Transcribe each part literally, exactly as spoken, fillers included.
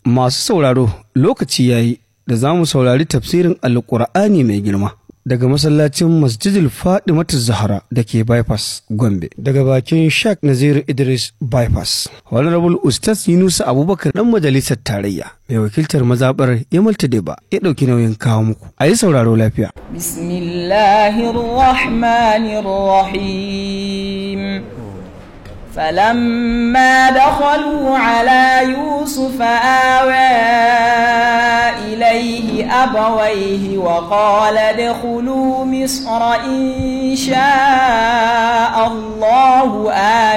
Masu sauraro, lokaci yayi da za mu saurari tafsirin Alƙur'ani mai girma daga masallacin Masjidil Fadimatu Zahra da ke Bypass Gombe, daga bakin Sheikh Nazir Idris Bypass. Honorable Ustaz Yunusa Abubakar dan majalisar tarayya mai wakiltar mazabar Yamal Tadeba ya dauki nauyin kawo muku. A yi sauraro lafiya. Bismillahirrahmanirrahim. فلما دخلوا على يوسف آوى إليه أبويه وقال ادخلوا مصر إن شاء الله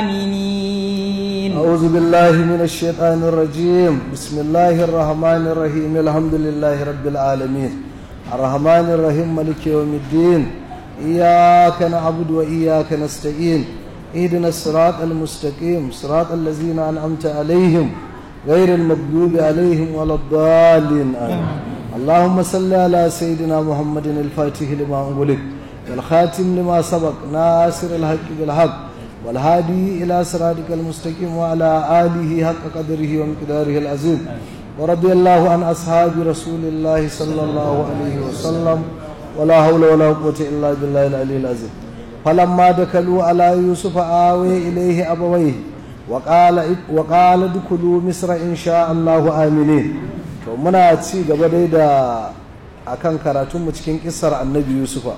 آمنين. أعوذ بالله من الشيطان الرجيم. بسم الله الرحمن الرحيم. الحمد لله رب العالمين الرحمن الرحيم مالك يوم الدين إياك نعبد وإياك نستعين اهدنا الصراط المستقيم صراط الذين أنعمت عليهم غير المغضوب عليهم ولا الضالين آمين. اللهم صل على سيدنا محمد الفاتح لما أغلق والخاتم لما سبق ناصر الحق بالحق والهادي إلى صراطك المستقيم وعلى آله حق قدره ومقداره العظيم. ورضي الله عن أصحاب رسول الله صلى الله عليه وسلم ولا حول ولا قوة إلا بالله العلي العظيم. فلما دخلوا على يوسف آوى إليه أبويه وقال وقال ادخلوا مصر إن شاء الله آمنين. to muna ci gaba dai da akan karatun mu cikin kissar annabi Yusufa.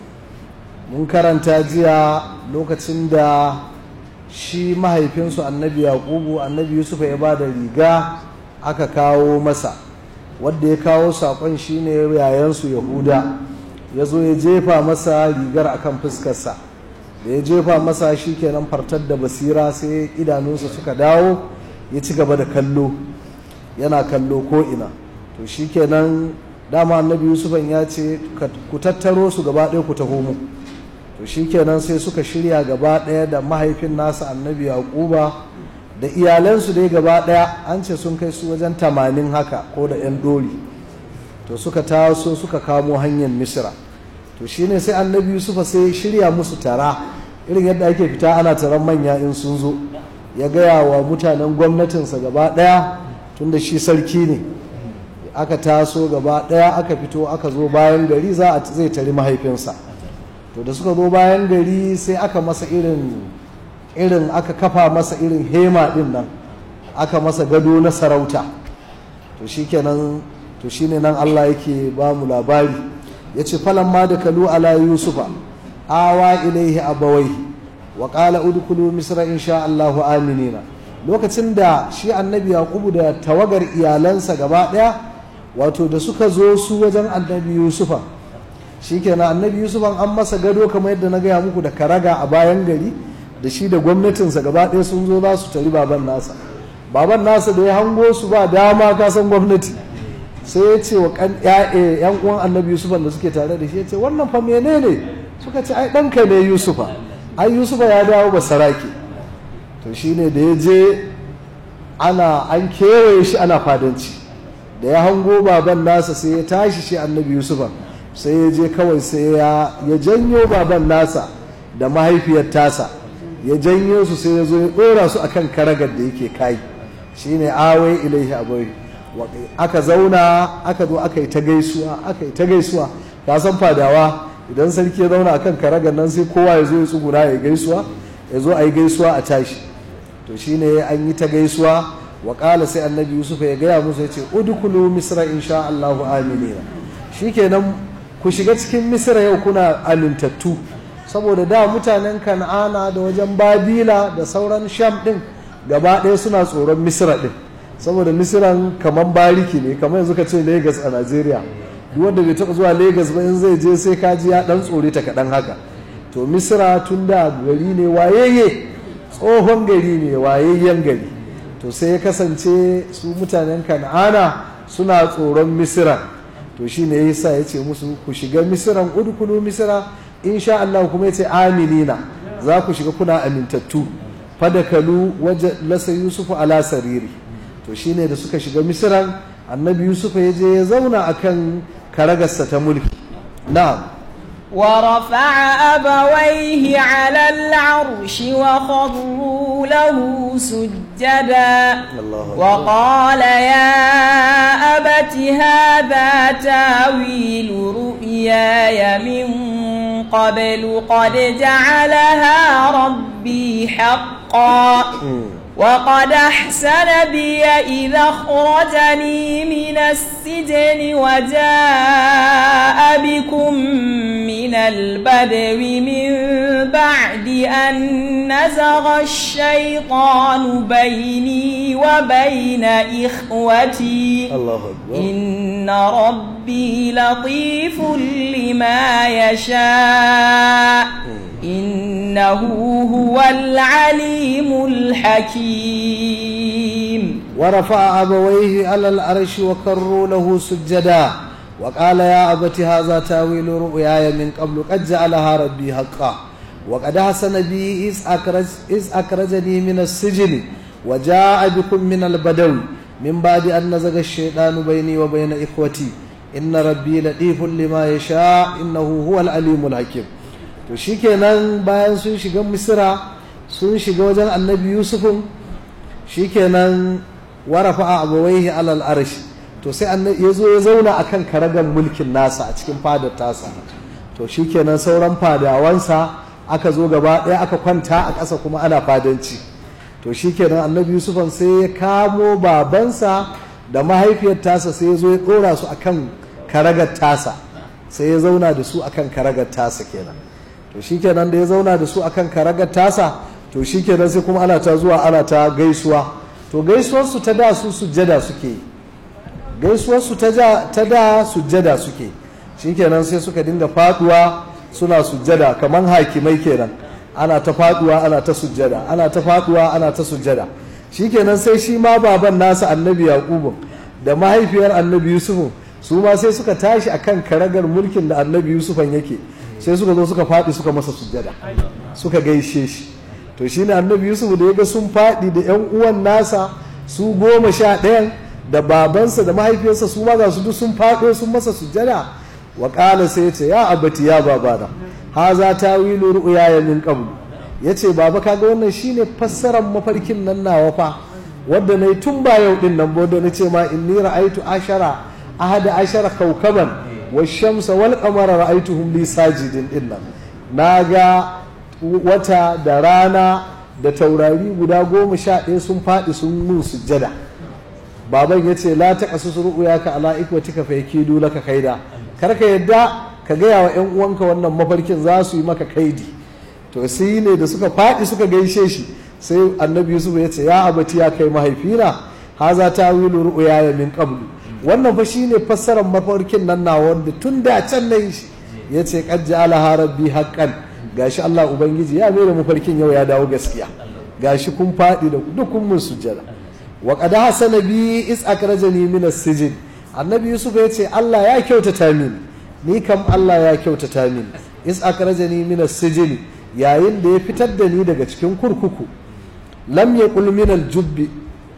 Mun karanta jiya lokacin da shi mahaifinsu annabi Yaqubu annabi Yusufa ya bada riga aka kawo masa, wanda ya kawo sakon shine yayansu Yahuda. Ya zo ya jefa masa rigar akan fuskarsa, da ya jefa masa shi kenan fartar da basira sai idanunsa suka dawo, ya ci gaba da kallo yana kallo ko ina. To shi kenan dama annabi Yusufan ya ce ku tattaro su gaba ɗaya ku taho mu. To shi kenan sai suka shirya gaba ɗaya da mahaifin nasa annabi Yaquba da iyalansu dai gaba ɗaya, an ce sun kai su wajen tamanin haka ko da 'yan dori. To suka taso suka kamo hanyar Misra. To shine sai annabi Yusufa sai shirya musu tara irin yadda ake fita ana taron manya in sun zo, ya gaya wa mutanen gwamnatinsa gaba daya tunda shi sarki ne. Aka taso gaba daya aka fito aka zo bayan gari za a zai tari mahaifinsa. To da suka zo bayan gari sai aka masa irin irin aka kafa masa irin hema din nan, aka masa gado na sarauta. To shikenan to shine nan Allah yake ba mu labari, yace falamma da kalu ala yusufa awa ilaihi abawai wa qala udkhulu misra insha Allahu aminina. Lokacin da shi annabi Yaqubu da tawagar iyalansa gaba daya wato da suka zo su wajen annabi Yusufa, shikenan annabi Yusufan an masa gado kamar yadda na gaya muku da karaga a bayan gari, da shi da gwamnatinsa gaba daya sun zo za su tari baban nasa. Baban nasa da ya hango su ba dama ka san gwamnati, sai ya ce wa yan uwan annabi Yusufa da suke tare da shi, ya ce wannan fa menene? Suka ce ai ɗanka ne Yusufa, ai Yusufa ya dawo ba saraki. To shine da ya je ana an kewaye shi ana fadanci, da ya hango baban nasa sai ya tashi shi annabi Yusufa, sai ya je kawai sai ya janyo baban nasa da mahaifiyar tasa, ya janyo su sai ya zo ya ɗora su akan karagar da yake kai, shine awai ilaihi abai. Aka zauna aka zo aka yi ta gaisuwa aka yi ta gaisuwa ka san fadawa idan sarki ya zauna akan karagar nan sai kowa ya zo ya tsuguna ya gaisuwa, ya zo a yi gaisuwa a tashi. To shine an yi ta gaisuwa. Wa qala sai annabi Yusuf ya gaya musu ya ce udkhulu misra insha Allahu aminina. Shikenan ku shiga cikin Misra yau kuna amintattu, saboda da mutanen Kan'ana da wajen Babila da sauran Sham din gaba ɗaya suna tsoron Misra din, saboda Misiran kaman bariki ne, kamar yanzu ka ce Lagos a Najeriya. Duk wanda bai taɓa zuwa Lagos ba in zai je sai ka ji ya ɗan tsore ta kaɗan haka. To Misra tun da gari ne wayayye, tsohon gari ne wayayyen gari. To sai ya kasance su mutanen Kan'ana suna tsoron Misra. To shi ne yasa ya ce musu ku shiga Misran udkhulu Misra insha Allah, kuma ya ce aminina, za ku shiga kuna amintattu. Fadakalu waje lasa Yusufu ala sariri. To shine da suka shiga Misran annabi Yusuf ya je ya zauna akan karagarsa ta mulki. Na'am. ورفع أبويه على العرش وخروا له سجدا وقال يا أبت هذا تاويل رؤياي من قبل قد جعلها ربي حقا وقد أحسن بي إذا أخرجني من السجن وجاء بكم من البدو من بعد أن نزغ الشيطان بيني وبين إخوتي إن ربي لطيف لما يشاء إنه هو العليم الحكيم. ورفع أبويه على العرش وكروا له سجدا وقال يا أبت هذا تاويل رؤياي من قبل قد جعلها ربي حقا وقد أحسن بي إذ أخرج إذ أخرجني من السجن وجاء بكم من البدو من بعد أن نزغ الشيطان بيني وبين إخوتي إن ربي لطيف لما يشاء إنه هو العليم الحكيم. to shikenan bayan sun shiga misira sun shiga wajen annabi yusufun shikenan warafa abawaihi alal arshi to sai annabi ya zo ya zauna akan karagan mulkin nasa a cikin fadar tasa to shikenan sauran fadawansa aka zo gaba ɗaya aka kwanta a ƙasa kuma ana fadanci to shikenan annabi yusufan sai ya kamo babansa da mahaifiyar tasa sai ya zo ya ɗora su akan karagar tasa sai ya zauna da su akan karagar tasa kenan to shikenan da ya zauna da su akan karagar tasa to shikenan sai kuma ana ta zuwa ana ta gaisuwa to gaisuwar su ta da su sujjada suke gaisuwar su ta da ta da sujjada suke shikenan sai suka dinga faduwa suna sujjada kaman hakimai kenan ana ta faduwa ana ta sujjada ana ta faduwa ana ta sujjada shikenan sai shi ma baban nasa annabi yaqubu da mahaifiyar annabi yusufu su ma sai suka tashi akan karagar mulkin da annabi yusufan yake sai suka zo suka faɗi suka masa sujjada suka gaishe shi to shine annabi yusuf da ya ga sun faɗi da yan uwan nasa su goma sha ɗayan da babansa da mahaifiyarsa su ma ga su duk sun faɗo sun masa sujjada wa ƙala sai ya ce ya abati ya babana haza tawilu ru'yaya min qabl yace baba kaga wannan shine fassarar mafarkin nan nawa fa wanda nayi tun ba yau din nan bodo nace ma inni ra'aitu ashara ahada ashara kawkaban والشمس والقمر رأيتهم لي ساجدين إلا ناغا wata da rana da taurari guda goma sha ɗaya sun faɗi sun mun sujjada baban ya ce la ta kasu ru'uya ka ala ikwatika fa yakidu laka kaida kar ka yadda ka gaya wa ƴan uwanka wannan mafarkin za su yi maka kaidi to sai ne da suka faɗi suka gaishe shi sai annabi yusuf ya ce ya abati ya kai mahaifina haza tawilu ru'uya min qablu wannan fa shine fassarar mafarkin nan na wanda tun da can nayi shi yace qad ja'ala rabbi haqqan gashi Allah ubangiji ya mai da mafarkin yau ya dawo gaskiya gashi kun fadi da duk kun mun sujjada wa qad hasana bi is akrajani min as-sijn annabi yusuf yace Allah ya kyautata min ni kam Allah ya kyautata min is akrajani min as-sijn yayin da ya fitar da ni daga cikin kurkuku lam yaqul min al-jubbi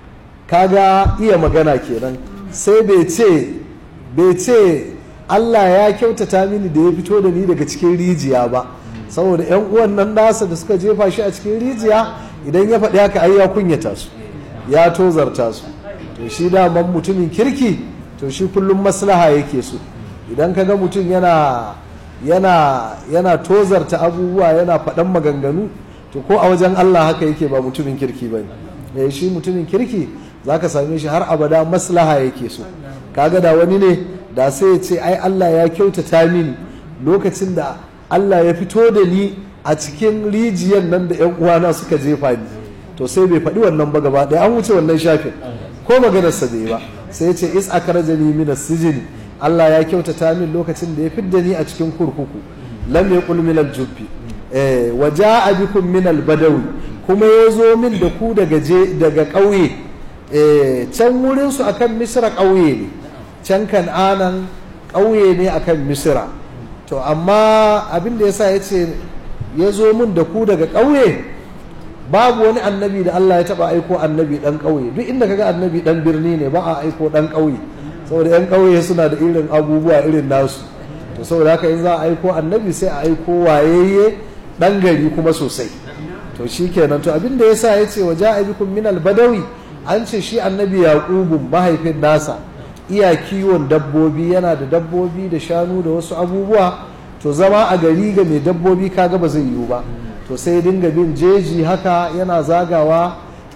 kaga iya magana kenan sai bai ce bai ce Allah ya kyautata mini da ya fito da ni daga cikin rijiya ba saboda yan uwan nan nasa da suka jefa shi a cikin rijiya idan ya faɗi haka ai ya kunyata su ya tozarta su to shi daman mutumin kirki to shi kullum maslaha yake so idan ka ga mutum yana yana yana tozarta abubuwa yana faɗan maganganu to ko a wajen Allah haka yake ba mutumin kirki ba ne shi mutumin kirki za ka same shi har abada maslaha yake so kaga da wani ne da sai ya ce ai Allah ya kyautata mini lokacin da Allah ya fito da ni a cikin rijiyar nan da yan uwana suka jefa ni to sai bai faɗi wannan ba gaba ɗaya an wuce wannan shafin ko maganarsa bai ba sai ya ce is akrajani min as-sijn Allah ya kyautata min lokacin da ya fidda ni a cikin kurkuku lam yaqul min al-jubbi eh wa jaa bikum min al-badawi kuma yazo min da ku daga daga ƙauye eh can wurin su akan Misra ƙauye ne can Kan'anan ƙauye ne akan Misra to amma abin da yasa yace yazo min da ku daga ƙauye babu wani annabi da Allah ya taba aiko annabi dan ƙauye duk inda kaga annabi dan birni ne ba a aiko dan ƙauye saboda yan ƙauye suna da irin abubuwa irin nasu to saboda haka in za a aiko annabi sai a aiko wayayye dan gari kuma sosai. To shi kenan, to abinda ya sa ya ce wa ja'a bikum min al-badawi, an ce shi annabi yaqubu mahaifin nasa iya kiwon dabbobi, yana da dabbobi da shanu da wasu abubuwa, to zama a gari ga mai dabbobi kaga ba zai yiwu ba, to sai dinga bin jeji haka yana zagawa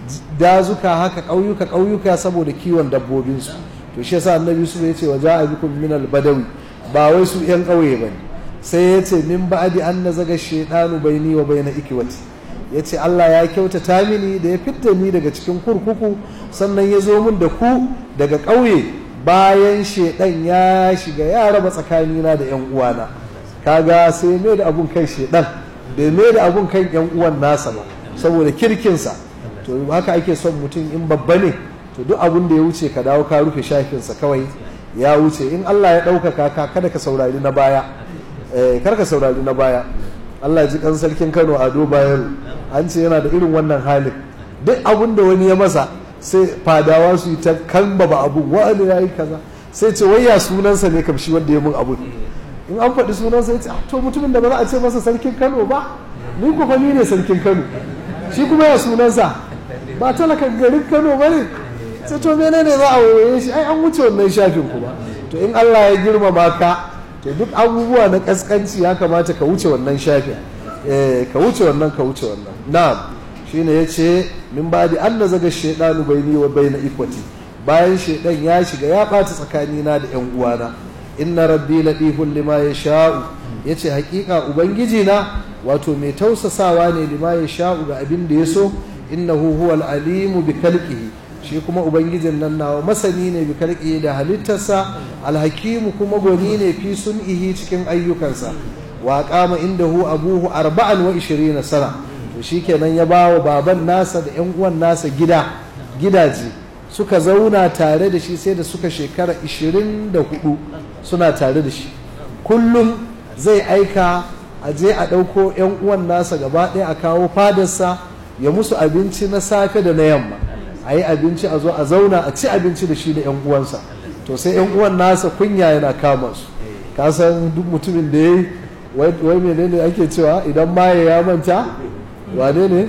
dazuka haka ƙauyuka ƙauyuka saboda kiwon dabbobinsu. To shi yasa annabi su ya ce wa ja'a bikum min al-badawi, ba wai su yan ƙauye bane, sai ya ce min ba'di an nazaga shaytanu baini wa baina ikwati, ya ce Allah ya kyautata mini da ya fitta ni daga cikin kurkuku, sannan ya zo min da ku daga ƙauye bayan shaidan ya shiga ya raba tsakanina da yan uwana. Kaga sai mai da abun kan shaidan da mai da abun kan yan uwan nasa ba, saboda kirkinsa. To haka ake son mutum in babba ne, to duk abun da ya wuce ka dawo ka rufe shafinsa kawai ya wuce. In Allah ya ɗaukaka ka kada ka saurari na baya, eh, kar ka saurari na baya. Allah ji kan sarkin Kano Ado Bayero, an ce yana da irin wannan halin, duk abun da wani ya masa sai fadawa su yi ta kambaba abun, wa'ani ya yi kaza, sai ce wai ya sunansa ne kamshi wanda ya mun abun. In an faɗi sunansa ya ce to mutumin da ba za a ce masa sarkin Kano ba, ni ku fa ni ne sarkin Kano, shi kuma ya sunansa ba talakan garin Kano ba ne, sai to menene za a waye shi, ai an wuce wannan shafin kuma. To in Allah ya girmama ka, to duk abubuwa na kaskanci ya kamata ka wuce wannan shafin, eh ka wuce wannan ka wuce wannan. Na'am, shine yace min badi an nazaga shaytanu baini wa baina ikwati, bayan shaydan ya shiga ya bata tsakanina da yan uwana. Inna rabbi latifun lima yasha'u, yace hakika ubangiji na wato mai tausasawa ne lima yasha'u ga abin da yaso. Innahu huwal alimu bi khalqihi, shi kuma ubangijin nan nawa masani ne bi kalki da halittarsa, alhakimu kuma gwani ne fi sun'ihi cikin ayyukansa. Wa qama indahu abuhu arba'an wa ishirina sana, to shikenan ya bawa baban nasa da yan uwan nasa gida gidaje, suka zauna tare da shi sai da suka shekara ishirin da hudu suna tare da shi. Kullum zai aika a je a ɗauko yan uwan nasa gaba ɗaya a kawo fadarsa, ya musu abinci na safe da na yamma, a yi abinci a zo a zauna a ci abinci da shi da yan uwansa. To sai yan uwan nasa kunya yana kama su, ka san duk mutumin da ya yi wai menene ake cewa idan maye ya manta wane ne,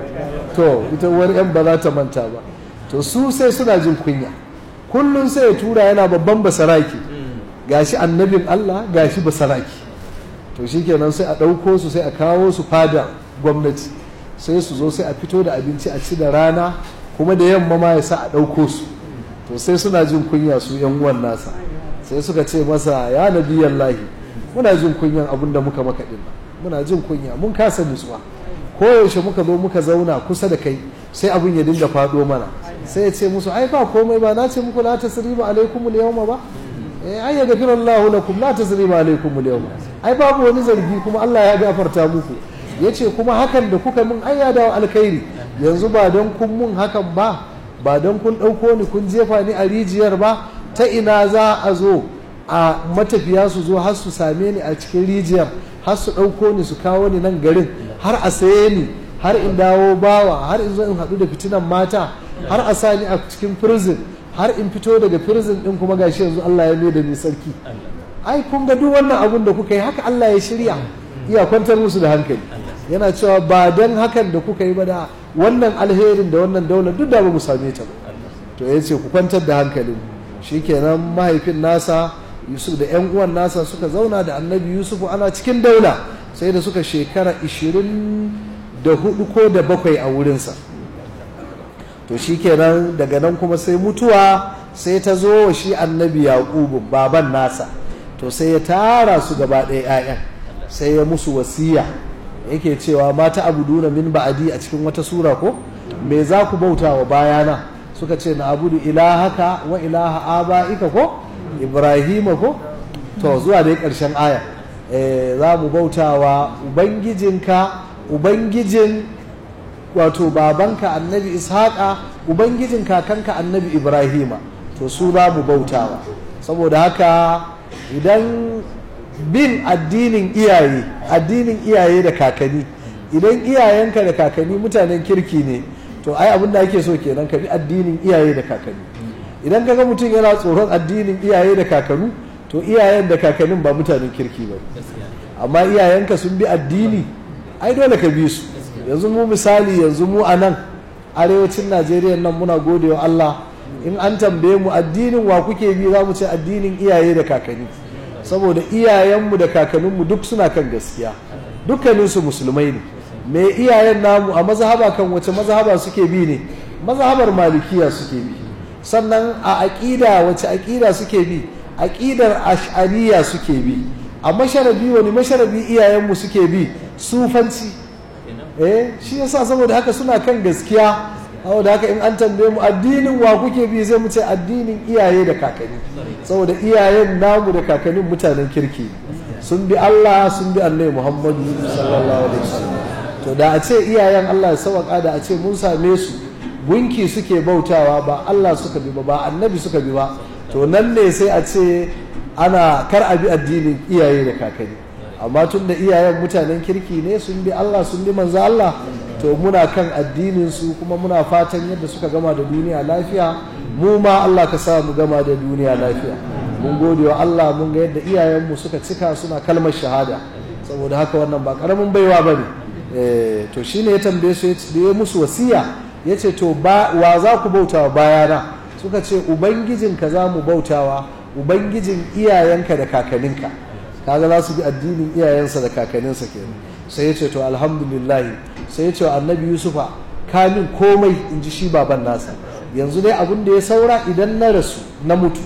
to ita wani yan ba za ta manta ba. To su sai suna jin kunya, kullum sai ya tura yana babban basaraki, gashi annabin Allah gashi basaraki. To shikenan sai a ɗauko su sai a kawo su fada gwamnati, sai su zo sai a fito da abinci a ci da rana, kuma da yamma ma ya sa a ɗauko su. To sai suna jin kunya su yan uwan nasa, sai suka ce masa ya nabiyallahi, muna jin kunyan abin da muka maka din, muna jin kunya, mun kasa nutsuwa, koyaushe muka zo muka zauna kusa da kai sai abin ya dinga faɗo mana. Sai ya ce musu ai ba komai ba, na ce muku la tasriba alaikum al-yawma ba, eh ai ya gafira Allahu lakum la tasriba alaikum al-yawma, ai babu wani zargi kuma Allah ya gafarta muku. Yace kuma hakan da kuka mun ai ya dawo alkhairi, yanzu ba don kun mun hakan ba, ba don kun ɗauko ni kun jefa ni a rijiyar ba, ta ina za a zo a matafiya su zo har su same ni a cikin rijiyar, har su ɗauko ni su kawo ni nan garin, har a saye ni, har in dawo bawa, har in zo in haɗu da fitinan mata, har a sa ni a cikin prison, har in fito daga prison ɗin kuma gashi yanzu Allah ya mai da ni sarki. Ai kun ga duk wannan abun da kuka yi haka Allah ya shirya, iya kwantar musu da hankali. Yana cewa ba don hakan da kuka yi ba da wannan alherin da wannan daular duk da ba mu same ta ba. To ya ce ku kwantar da hankalin. Shikenan mahaifin nasa Yusuf da yan uwan nasa suka zauna da annabi Yusuf ana cikin daula, sai da suka shekara ishirin da hudu ko da bakwai a wurinsa. To shikenan daga nan kuma sai mutuwa sai ta zo wa shi annabi Yaqubu baban nasa. To sai ya tara su gaba ɗaya 'ya'yan, sai ya musu wasiya, yake cewa mata abuduna min ba'adi a cikin wata sura ko, me za ku bauta wa bayana? Suka ce na abudu ilahaka wa ilaha aba'ika ko Ibrahima ko, to zuwa dai ƙarshen aya, e, za mu bauta wa ubangijinka, ubangijin wato babanka annabi Ishaqa, ubangijin kakanka annabi Ibrahima, to su za mu bautawa. Saboda haka idan bin addinin iyaye, addinin iyaye da kakanni, idan iyayenka da kakanni mutanen kirki ne, to ai abin da ake so kenan ka bi addinin iyaye da kakanni. Idan kaga mutum yana tsoron addinin iyaye da kakanni, to iyayen da kakannin ba mutanen kirki ba, amma iyayenka sun bi addini ai dole ka bi su. Yanzu mu misali, yanzu mu a nan arewacin Najeriya nan muna gode wa Allah, in an tambaye mu addinin wa kuke bi za mu ce addinin iyaye da kakanni, saboda iyayenmu da kakanninmu duk suna kan gaskiya, dukkaninsu musulmai ne. Me iyayen namu a mazhaba kan wace mazhaba suke bi ne? Mazhabar malikiya suke bi. Sannan a aƙida wace aƙida suke bi? Aƙidar ash'ariya suke bi. A masharabi wani masharabi iyayenmu suke bi? Sufanci. eh shi yasa saboda haka suna kan gaskiya. Saboda haka in an tambaye mu addinin wa kuke bi zai mu ce addinin iyaye da kakanni, saboda iyayen namu da kakannin mutanen kirki sun bi Allah, sun bi Annabi Muhammadu sallallahu alaihi wasallam. To da a ce iyayen Allah ya sauka, da a ce mun same su gunki suke bautawa, ba Allah suka bi ba, ba annabi suka bi ba, to nan ne sai a ce ana kar a bi addinin iyaye da kakanni. Amma tun da iyayen mutanen kirki ne, sun bi Allah, sun bi manzo Allah, to muna kan addinin su, kuma muna fatan yadda suka gama da duniya lafiya, mu ma Allah ka sa mu gama da duniya lafiya. Mun gode wa Allah, mun ga yadda iyayenmu suka cika suna kalmar shahada, saboda haka wannan ba karamin baiwa bane. eh to shine ya tambaye su, ya musu wasiya, yace to ba wa za ku bautawa bayana? Suka ce ubangijinka za mu bautawa, ubangijin iyayenka da kakanninka. Kaga za su bi addinin iyayensa da kakanninsa kenan. Sai yace to alhamdulillah, sai yace annabi Yusufa kamin komai, in ji shi baban nasa, yanzu dai abin da ya saura idan na rasu na mutu,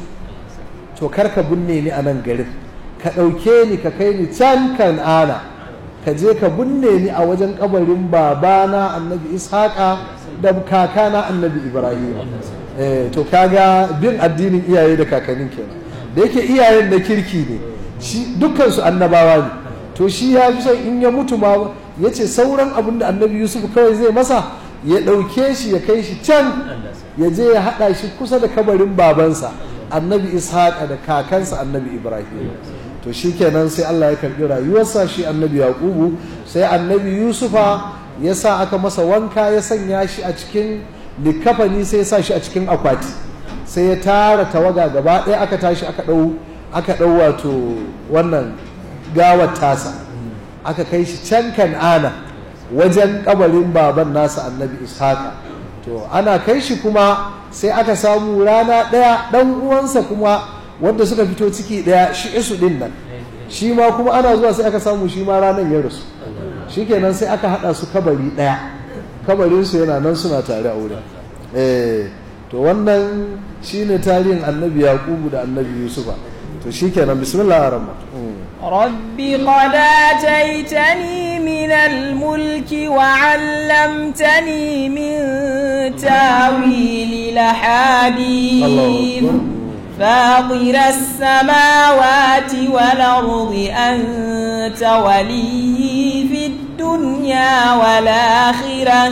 to karka binne ni a nan garin, ka ɗauke ni ka kai ni can Kan'ana, ka je ka binne ni a wajen kabarin babana annabi Ishaqa da kakana annabi Ibrahim. eh to kaga bin addinin iyaye da kakannin kenan. Da yake iyayen da kirki ne, shi dukkan su annabawa ne, to shi ya fi son in ya mutu ma yace sauran abin da annabi Yusuf kawai zai masa, ya ɗauke shi ya kai shi can, ya je ya haɗa shi kusa da kabarin babansa annabi Ishaqa da kakansa annabi Ibrahim. To shi kenan sai Allah ya karɓi rayuwarsa, shi annabi Yaqubu. Sai annabi Yusufa ya sa aka masa wanka, ya sanya shi a cikin likafani, sai ya sa shi a cikin akwati, sai ya tara tawaga gaba ɗaya, aka tashi aka ɗau aka ɗau wato wannan gawar tasa, aka kai shi can Kan'ana wajen kabarin baban nasa annabi Ishaqa. To ana kai shi kuma sai aka samu rana ɗaya ɗan uwansa kuma wanda suka fito ciki ɗaya, shi isu ɗin nan, shi ma kuma ana zuwa sai aka samu shi ma ranar ya rasu. Shi kenan sai aka haɗa su kabari ɗaya, kabarinsu yana nan suna tare a wurin. eh to wannan shine tarihin annabi Yaqubu da annabi Yusufa. To shi kenan, bismillahir rahmanir رب قد آتيتني من الملك وعلمتني من تاويل الأحاديث فاطر السماوات والأرض أنت ولي في الدنيا والآخرة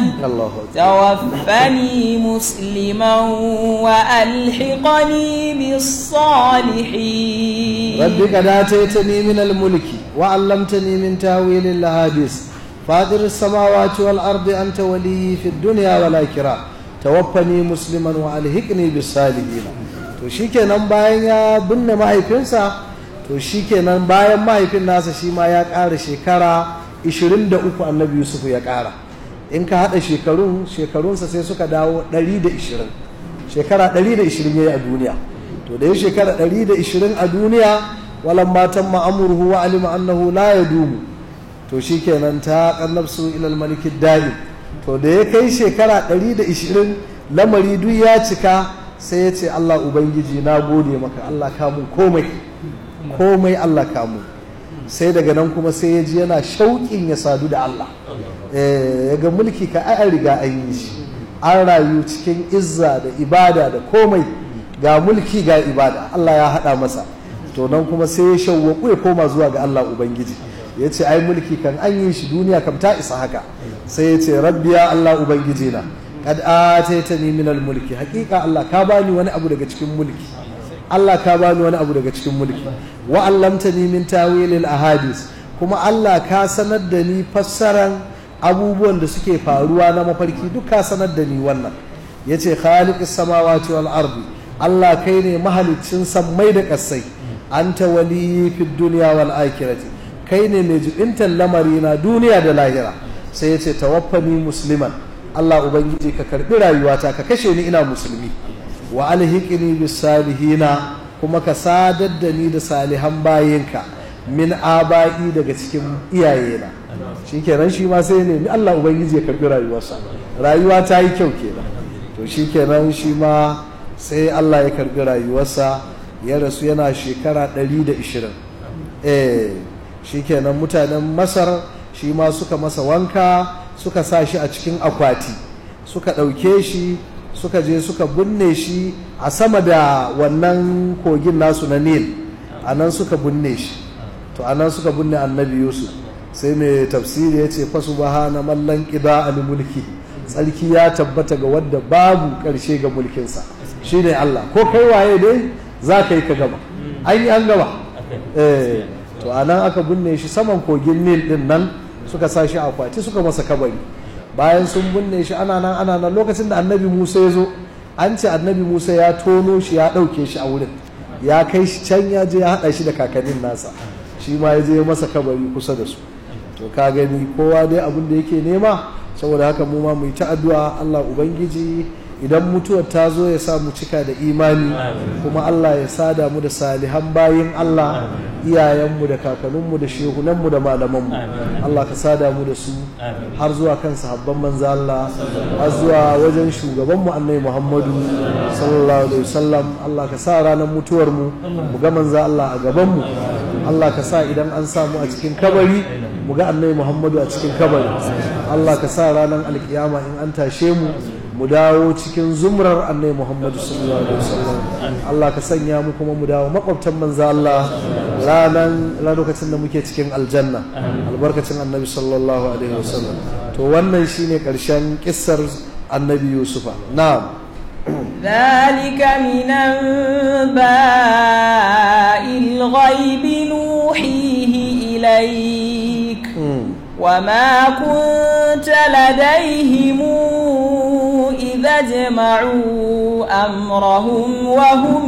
توفني مسلما وألحقني بالصالحين. رب قد آتيتني من الملك وعلمتني من تاويل الأحاديث فاطر السماوات والأرض أنت ولي في الدنيا والآخرة توفني مسلما وألحقني بالصالحين. to shikenan bayan ya binne mahaifinsa, to shikenan bayan mahaifin nasa shi ma ya ƙara shekara ishirin da uku annabi Yusuf ya ƙara. In ka haɗa shekarun shekarunsa sai suka dawo ɗari da ishirin, shekara ɗari da ishirin ya yi a duniya. To da ya shekara ɗari da ishirin a duniya, walan matan ma'amurhu wa alima annahu la yadumu, to shikenan ta qannabsu ila al-malik ad-dalim. To da ya kai shekara ɗari da ishirin lamari duk ya cika, sai ya ce Allah Ubangiji na gode maka, Allah kamun komai komai Allah kamun. Sai daga nan kuma sai ya ji yana shauƙin ya sadu da Allah. ya ga mulki ka ai riga an yi shi, an rayu cikin izza da ibada da komai, ga mulki ga ibada Allah ya haɗa masa. To nan kuma sai ya shawwaku ya koma zuwa ga Allah Ubangiji, ya ce ai mulki kan an yi shi, duniya kam ta isa haka. Sai ya ce rabbi ya Allah Ubangiji na kad ataitani min al-mulki, hakika Allah ka bani wani abu daga cikin mulki, Allah ka bani wani abu daga cikin mulki, wa allamtani min tawilil ahadith, kuma Allah ka sanar da ni fassaran abubuwan da suke faruwa na mafarki, duk ka sanar da ni wannan. Yace khaliqis samawati wal ardi, Allah kai ne mahaliccin sammai da kasai, anta waliyyi fid dunya wal akhirati kai ne mai jibintan lamari na duniya da lahira. Sai ya ce tawaffani musliman, Allah ubangiji ka karbi rayuwata ka kashe ni ina musulmi, wa alhiqni bis salihina kuma ka sadar da ni da salihan bayinka min aba'i daga cikin iyayena. Shikenan shi ma sai ne Allah ubangiji ya karbi rayuwarsa, rayuwa ta yi kyau kenan. To shikenan shi ma sai Allah ya karbi rayuwarsa, ya rasu yana shekara ɗari da ishirin. eh shikenan mutanen Masar shi ma suka masa wanka, suka sa shi a cikin akwati, suka ɗauke shi suka je suka binne shi a sama da wannan kogin nasu na Nil, a nan suka binne shi. To a nan suka binne annabi Yusuf. Sai mai tafsiri ya ce fa subhana man lan qida al mulki, tsarki ya tabbata ga wanda babu ƙarshe ga mulkinsa, shine Allah. Ko kai waye dai za ka yi ka gaba, an yi an gaba. eh to a nan aka binne shi saman kogin Nil din nan, suka sa shi a akwati suka masa kabari. Bayan sun binne shi ana nan ana nan lokacin da annabi Musa ya zo, an ce annabi Musa ya tono shi ya ɗauke shi a wurin, ya kai shi can ya je ya haɗa shi da kakannin nasa, shi ma ya je masa kabari kusa da su. To ka gani kowa dai abin da yake nema, saboda haka mu ma mu yi ta addu'a Allah ubangiji idan mutuwar ta zo ya sa mu cika da imani, kuma Allah ya sada mu da salihan bayin Allah, iyayenmu da kakanninmu da shehunanmu da malamanmu, Allah ka sada mu da su har zuwa kan sahabban manzo Allah, har zuwa wajen shugabanmu annabi Muhammadu sallallahu alaihi wasallam. Allah ka sa ranar mutuwar mu mu ga manzo Allah a gaban mu, Allah ka sa idan an samu a cikin kabari mu ga annabi Muhammadu a cikin kabari. Allah ka sa ranar alkiyama in an tashe mu mu dawo cikin zumrar annabi Muhammadu sallallahu alaihi wasallam. Allah ka sanya mu kuma mu dawo makwabtan manzo Allah ranan lokacin da muke cikin aljanna, albarkacin annabi sallallahu alaihi wasallam. To wannan shine karshen kissar annabi Yusufa. Na'am. ذلك من أنباء الغيب نوحيه إليك وما كنت لديهم إذا اجمعوا أمرهم وهم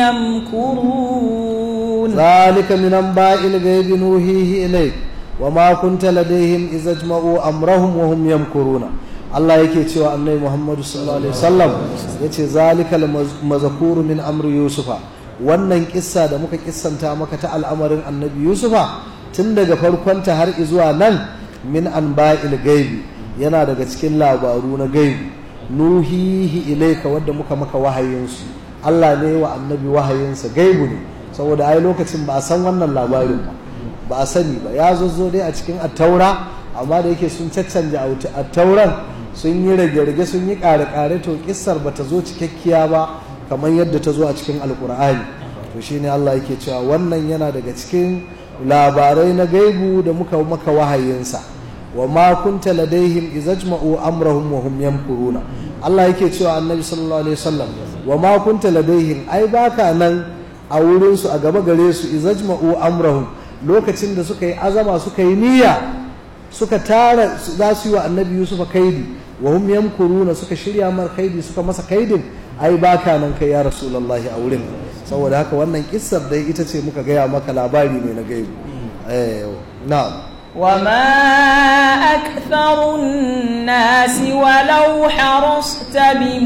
يمكرون. ذلك من أنباء الغيب نوحيه إليك وما كنت لديهم إذا اجمعوا أمرهم وهم يمكرون. Allah yake cewa annabi Muhammadu sallallahu alaihi wasallam yace zalikal mazkuru min amri Yusufa, wannan kissa da muka kissanta maka ta al'amarin annabi Yusufa tun daga farkonta har zuwa nan, min anba'il gaibi, yana daga cikin labaru na gaibi, nuhihi ilaika wadda muka maka wahayinsu. Allah ne wa annabi wahayinsa, gaibu ne, saboda ai lokacin ba a san wannan labarin ba, ba a sani ba, ya zo dai a cikin attaura, amma da yake sun caccanja attauran, sun yi rage-rage, sun yi ƙare-ƙare, to kissar ba ta zo cikakkiya ba kamar yadda ta zo a cikin alkur'ani. To shine Allah yake cewa wannan yana daga cikin labarai na gaibu da muka maka wahayinsa. wa ma kunta ladaihim izajma'u amrahum wa hum yamkuruna. Allah yake cewa annabi sallallahu alaihi wasallam wa ma kunta ladaihim, ai baka nan a wurin su a gaba gare su, izajma'u amrahum, lokacin da suka yi azama suka yi niyya suka tara za su yi wa annabi Yusuf kaidi, wa hum yamkuruna, suka shirya mar kaidi suka masa kaidin, ai baka nan kai ya rasulullahi a wurin. Saboda haka wannan kissar dai ita ce muka gaya maka labari ne na gaibu. eh na'am. وما أكثر الناس ولو حرصت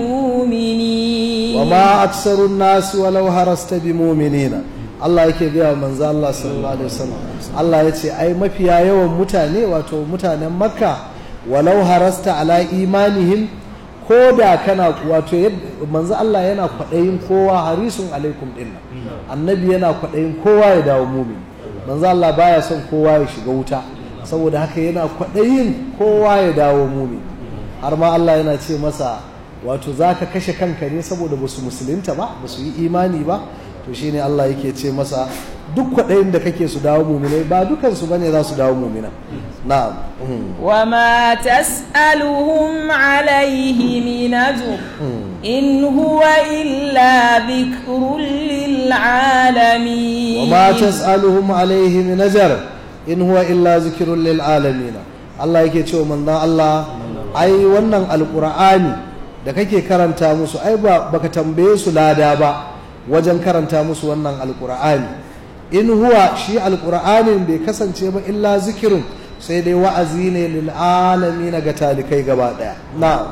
بمؤمنين وما أكثر الناس ولو حرصت بمؤمنين. Allah yake gaya manzo Allah sallallahu alaihi wasallam, Allah yace ai mafiya yawan mutane, wato mutanen Makka, walau harasta ala imanihim, ko da kana, wato manzo Allah yana kwaɗayin kowa, harisun alaikum din, annabi yana kwaɗayin kowa ya dawo mumin. Manzo Allah baya son kowa ya shiga wuta, saboda haka yana kwaɗayin kowa ya dawo mumin. Har ma Allah yana ce masa, wato za ka kashe kanka ne saboda ba su musulunta ba, ba su yi imani ba. To shi ne Allah yake ce masa, duk kwaɗayin da kake su dawo muminai, ba dukansu ba ne za su dawo mumina. Na'am. wa ma tas'aluhum alayhi min ajr in huwa illa dhikrun lil alamin. wa ma tas'aluhum alayhi min ajr in huwa illa dhikrun lil alamin. Allah yake cewa manzon Allah, ai wannan alqur'ani da kake karanta musu, ai ba baka tambaye su lada ba wajen karanta musu wannan alkur'ani, in huwa shi alqur'anin bai kasance ba illa zikirun sai dai wa'azi ne lil alamin ga talikai gaba daya na'am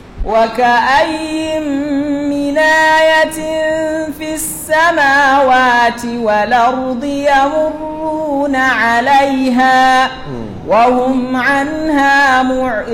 وكأي من آية في السماوات والأرض يمرون عليها وهم عنها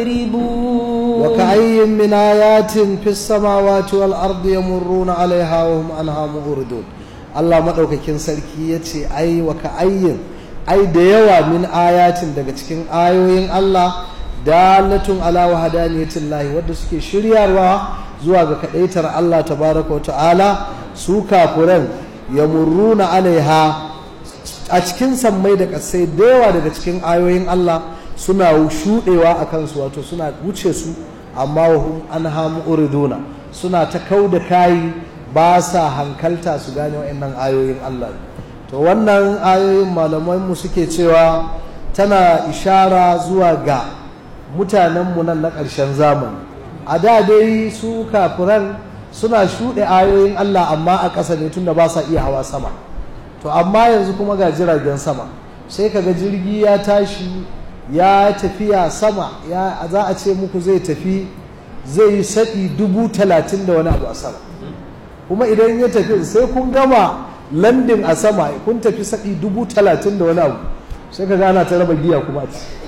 معرضون وكأي من آيات في السماوات والأرض يمرون عليها وهم عنها معرضون الله madaukakin sarki yace ai wa ka'ayyin ai da yawa min ayatin daga cikin ayoyin Allah dalatun ala wahadaniyatin lahi wadda suke shiryarwa zuwa ga kadaitar Allah tabaraka wa ta'ala su kafuran yamurruna alaiha a cikin sammai da kasai da yawa daga cikin ayoyin Allah suna shudewa akan su wato suna wuce su amma wahum anha mu'riduna suna ta kauda kai ba sa hankalta su gane wa'annan ayoyin Allah to wannan ayoyin malaman mu suke cewa tana ishara zuwa ga mutanenmu nan na ƙarshen zamani a da dai su kafiran suna shuɗe ayoyin Allah amma a ƙasa ne tunda ba sa iya hawa sama to amma yanzu kuma ga jiragen sama sai kaga jirgi ya tashi ya tafiya sama ya za a ce muku zai tafi zai yi saɗi dubu talatin da wani abu a sama kuma idan ya tafi sai kun gama landin a sama kun tafi saɗi dubu talatin da wani abu sai ka gana ta raba giya kuma a ciki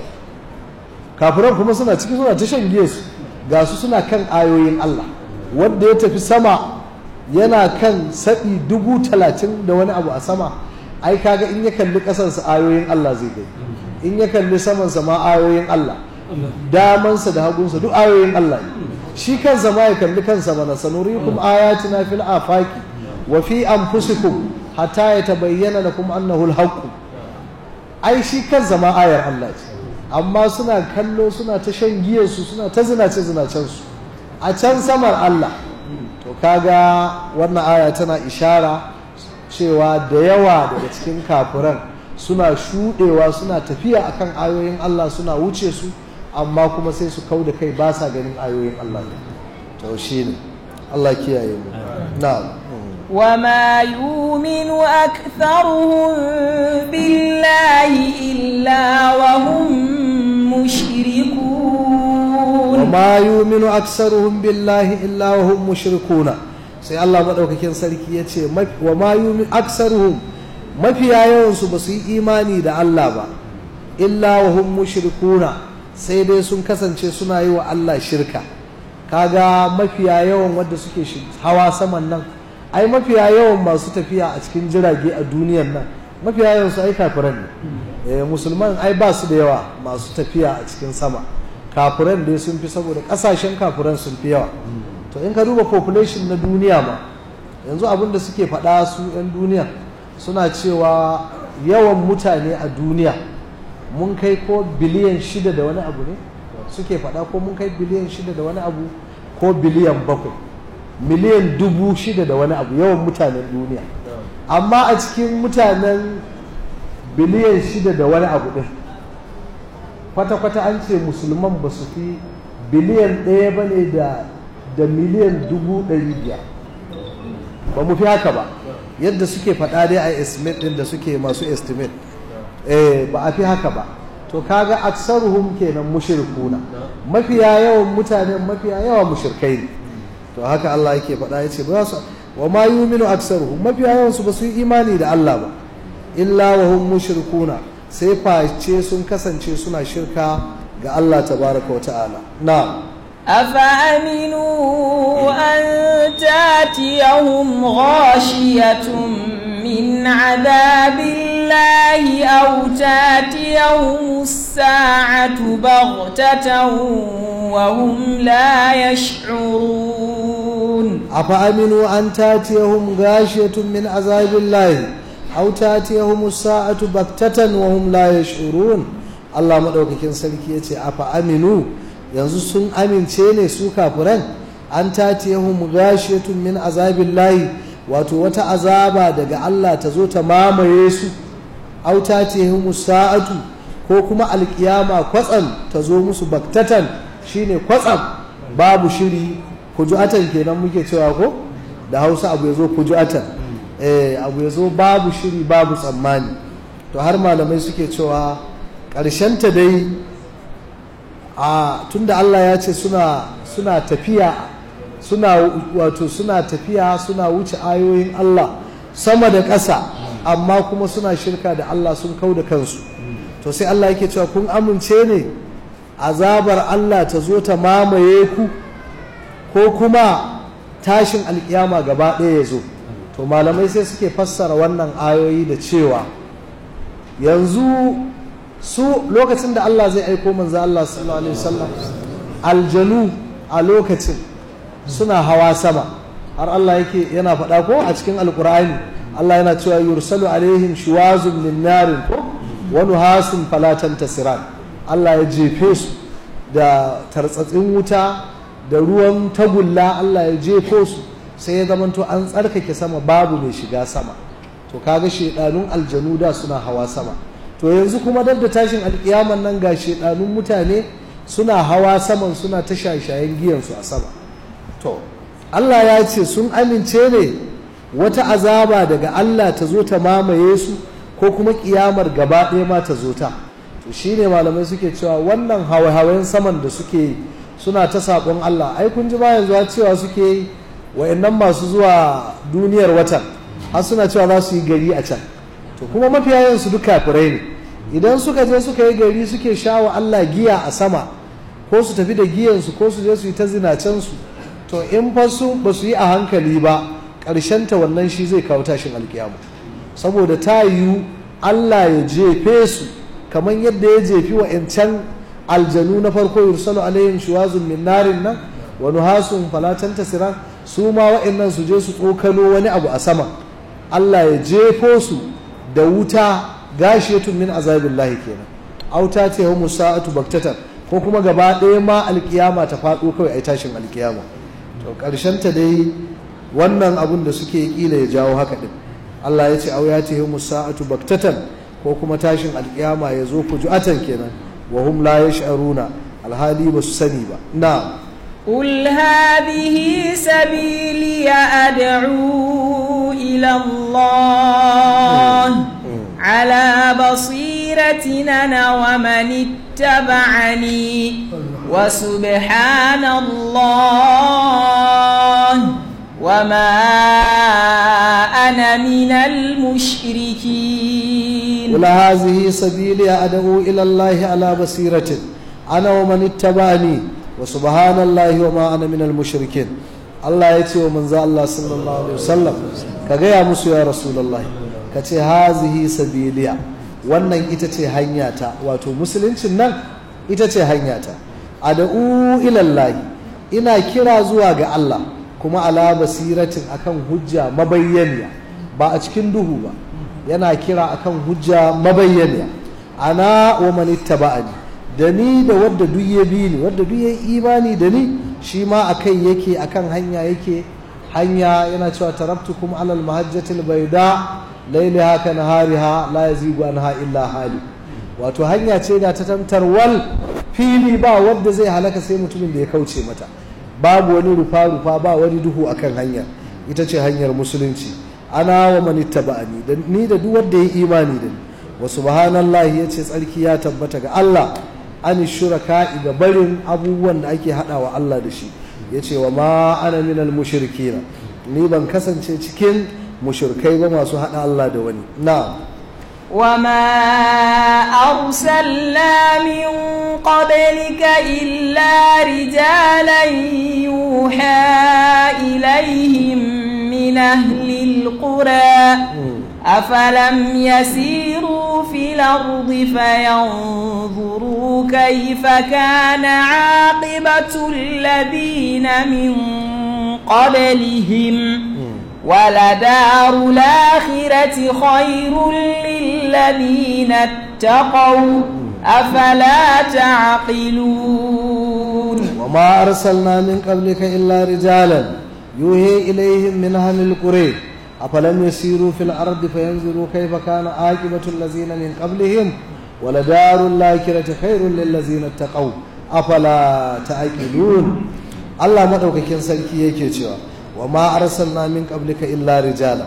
kafiran kuma suna ciki suna ta shan giya su ga su suna kan ayoyin Allah wanda ya tafi sama yana kan saɗi dubu talatin da wani abu a sama ai kaga in ya kalli ƙasarsa ayoyin Allah zai gani in ya kalli samansa ma ayoyin Allah damansa da hagunsa duk ayoyin Allah ne shi kansa ma ya kalli kansa mana sanurikum ayatina fil afaqi wa fi anfusikum hatta yatabayyana lakum annahu al-haqq ai shi kansa ma ayar Allah ce amma suna kallo suna ta shan giyarsu suna ta zinace zinacensu a can samar Allah to kaga wannan aya tana ishara cewa da yawa daga cikin kafiran suna shudewa suna tafiya akan ayoyin Allah suna wuce su amma kuma sai su kauda kai ba sa ganin ayoyin Allah ne to shine Allah kiyaye mu na'am وما يؤمن أكثرهم بالله إلا وهم مشركون وما يؤمن أكثرهم بالله إلا وهم مشركون sai Allah madaukakin sarki ya ce wa ma yumin aksaruhum mafiya yawansu ba su yi imani da Allah ba illa wa hum mushrikuna sai dai sun kasance suna yi wa Allah shirka kaga mafiya yawan wanda suke hawa saman nan ai mafiya yawan masu tafiya a cikin jirage a duniyar nan mafiya yawan su ai kafiran ne eh musulman ai ba su da yawa masu tafiya a cikin sama kafiran dai sun fi saboda kasashen kafiran sun fi yawa to in ka duba population na duniya ma yanzu abinda suke faɗa su 'yan duniya suna cewa yawan mutane a duniya mun kai ko biliyan shida da wani abu ne suke faɗa ko mun kai biliyan shida da wani abu ko biliyan bakwai miliyan dubu shida da wani abu yawan mutanen duniya amma a cikin mutanen biliyan shida da wani abu ɗin kwata-kwata an ce musulman ba su fi biliyan ɗaya ba ne da da miliyan dubu ɗari biyar ba mu fi haka ba yadda suke faɗa dai a estimate ɗin da suke masu estimate eh ba a fi haka ba to kaga aksaruhum kenan mushrikuna mafiya yawan mutane mafiya yawa mushrikai ne to haka Allah yake faɗa yace ba su wa ma yu'minu aksaruhum mafiya yawan su ba su yi imani da Allah ba illa wa hum mushrikuna sai face sun kasance suna shirka ga Allah tabaraka wa ta'ala na'am أفأمنوا أن تأتيهم غاشية من عذاب الله أو تأتيهم الساعة بغتة وهم لا يشعرون أفأمنوا أن تأتيهم غاشية من عذاب الله أو تأتيهم الساعة بغتة وهم لا يشعرون الله مدوكين سلكي يتي أفأمنوا yanzu sun amince ne su kafiran an tatiyahum ghashiyatun min azabillahi wato wata azaba daga Allah ta zo ta mamaye su aw tatiyahum sa'atu ko kuma alkiyama kwatsam ta zo musu baktatan shine kwatsam babu shiri kujuatan kenan muke cewa ko da Hausa abu yazo kujuatan eh abu ya zo babu shiri babu tsammani. To har malamai suke cewa ƙarshenta dai a tunda Allah ya ce suna suna tafiya suna wato suna tafiya suna wuce ayoyin Allah sama da ƙasa, amma kuma suna shirka da Allah, sun kau da kansu. To sai Allah yake cewa kun amince ne azabar Allah ta zo ta mamaye ku, ko kuma tashin alkiyama gaba ɗaya ya zo? To malamai sai suke fassara wannan ayoyi da cewa yanzu su lokacin da Allah zai aiko manzo Allah sallallahu alaihi wasallam, aljanu a lokacin suna hawa sama, har Allah yake yana faɗa ko a cikin alkur'ani Allah yana cewa yursalu alaihim shuwazun min narin wa nuhasun fala tantasiran. Allah ya jefe su da tartsatsin wuta da ruwan tagulla, Allah ya jefo su sai ya zamanto an tsarkake sama, babu mai shiga sama. To kaga shedanun aljanu da suna hawa sama, to yanzu kuma dab da tashin alkiyaman nan ga shedanun mutane suna hawa saman, suna ta shaye-shayen giyansu a sama. To Allah ya ce sun amince ne wata azaba daga Allah ta zo ta mamaye su, ko kuma kiyamar gaba ɗaya ma ta zo ta. To shine malamai suke cewa wannan hawa-hawayen saman da suke suna ta saƙon Allah, ai kun ji ba yanzu cewa suke wa'annan masu zuwa duniyar watan har suna cewa za su yi gari a can. To kuma mafiya yansu duk kafirai ne, idan suka je suka yi gari suke sha wa Allah giya a sama, ko su tafi da giyansu ko su je su yi ta zinacensu, to in fa su ba su yi a hankali ba, ƙarshenta wannan shi zai kawo tashin alkiyama. Saboda ta yiwu Allah ya jefe su kamar yadda ya jefi wa ‘yancan aljanu na farko, yursalu alaihim shuwazun min narin nan wa nuhasun fala tantasiran, su ma wa'annan su je su tsokano wani abu a sama, Allah ya jefo su da wuta gashiyatun min azabillahi kenan. Auta ce hu musa'atu baktatan, ko kuma gaba ɗaya ma alkiyama ta faɗo kawai ai tashin alkiyama. To ƙarshen ta dai wannan abun da suke kila ya jawo haka din. Allah ya ce au ya ce hu musa'atu baktatan, ko kuma tashin alkiyama ya zo fujuatan kenan, wa hum la yash'aruna, alhali ba su sani ba. Na'am. قل هذه سبيلي أدعو إلى الله على بصيرة أنا ومن اتبعني وسبحان الله وما أنا من المشركين. قل هذه سبيلي أدعو إلى الله على بصيرة أنا ومن اتبعني wa subhanallahi wa ma ana minal mushrikin. Allah ya ce wa manzo Allah sallallahu alaihi wasallam, ka gaya musu ya rasulullahi, ka ce hazihi sabiliya, wannan ita ce hanyata, wato musuluncin nan ita ce hanyata. Ad'u ilallahi, ina kira zuwa ga Allah, kuma ala basiratin, akan hujja mabayyaniya, ba a cikin duhu ba, yana kira akan hujja mabayyaniya. Ana wa man ittaba'ani, da ni da wadda duk ya bi ni, wadda duk ya imani da ni, shi ma akai yake, akan hanya yake. Hanya yana cewa taraktukum alal mahajjatil bayda lailaha ka nahariha la yazigu anha illa hali. Wato hanya ce da ta tantarwal fili, ba wadda zai halaka sai mutumin da ya kauce mata, babu wani rufa rufa, ba wani duhu akan hanya. Ita ce hanyar musulunci. Ana wa man ittaba'ani, da ni da duk wanda ya imani da ni. Wa subhanallahi, yace tsarki ya tabbata ga Allah, an shuraka ga barin abubuwan da ake hadawa Allah da shi. Yace wa ma ana minal mushrikin, ni ban kasance cikin mushrikai ba masu hada Allah da wani. Na'am. wa ma arsalna min qablika illa rijalan yuha ilayhim min ahli alqura أفلم يسيروا في الأرض فينظروا كيف كان عاقبة الذين من قبلهم ولدار الآخرة خير للذين اتقوا أفلا تعقلون. وما أرسلنا من قبلك إلا رجالا يوحي إليهم من أهل القرى أفلم يسيروا في الأرض فينظروا كيف كان عاقبة الذين من قبلهم ولدار الآخرة خير للذين اتقوا أفلا تعقلون. الله مدوكاكين sarki yake cewa wa ma arsalna min qablika illa rijala,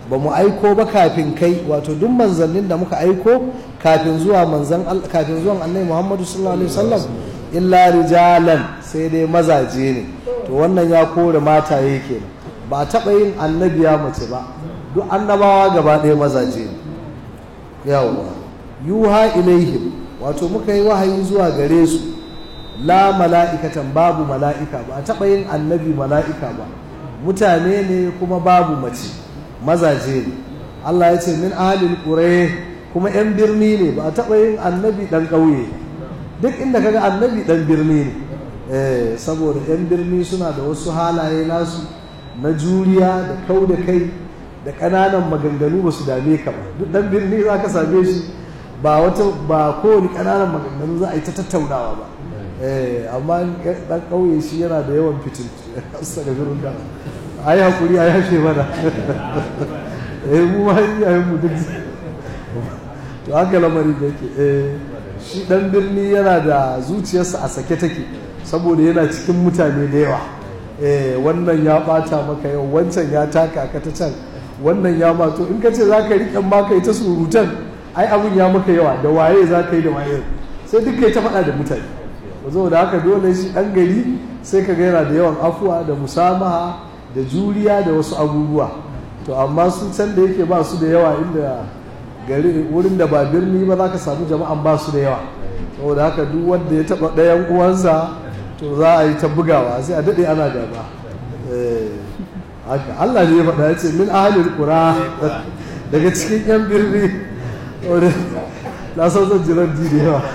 ba mu aiko ba kafin kai wato duk manzannin da muka aiko kafin zuwa manzan kafin zuwan annabi Muhammadu sallallahu alaihi wasallam illa rijalan sai dai mazaje ne to wannan ya kore mataye kenan ba a taɓa yin annabiya mace ba duk annabawa gaba ɗaya mazaje ne yawa yuha ilaihim wato muka yi wahayi zuwa gare su la mala'ikatan babu mala'ika ba a taɓa yin annabi mala'ika ba mutane ne kuma babu mace mazaje ne Allah ya ce min ahlil qura kuma yan birni ne ba a taɓa yin annabi ɗan ƙauye duk inda kaga annabi ɗan birni ne eh saboda yan birni suna da wasu halaye nasu na juriya da kau da kai da ƙananan maganganu ba su dame ka ba duk ɗan birni za ka same shi ba wata ba kowane ƙananan maganganu za a yi ta tattaunawa ba eh amma ɗan ƙauye shi yana da yawan fitin astagfirun ka ai hakuri ai hashe mana eh mu ma iyayen mu duk to haka lamari da yake eh shi ɗan birni yana da zuciyarsa a sake take saboda yana cikin mutane da yawa eh wannan ya bata maka yau wancan ya taka ka ta can wannan ya mato in ka ce za ka riƙe ma kai ta surutan ai abun ya maka yawa da waye za ka yi da waye sai duk kai ta faɗa da mutane zo da haka dole shi ɗan gari sai ka ga yana da yawan afuwa da musamaha da juriya da wasu abubuwa to amma su can da yake ba su da yawa inda gari wurin da ba birni ba za ka samu jama'an ba su da yawa saboda haka duk wanda ya taɓa ɗayan uwansa to za a yi ta bugawa sai a daɗe ana gaba haka Allah ne ya faɗa ya ce min ahalil qura daga cikin yan birni na san zan jiran ji da yawa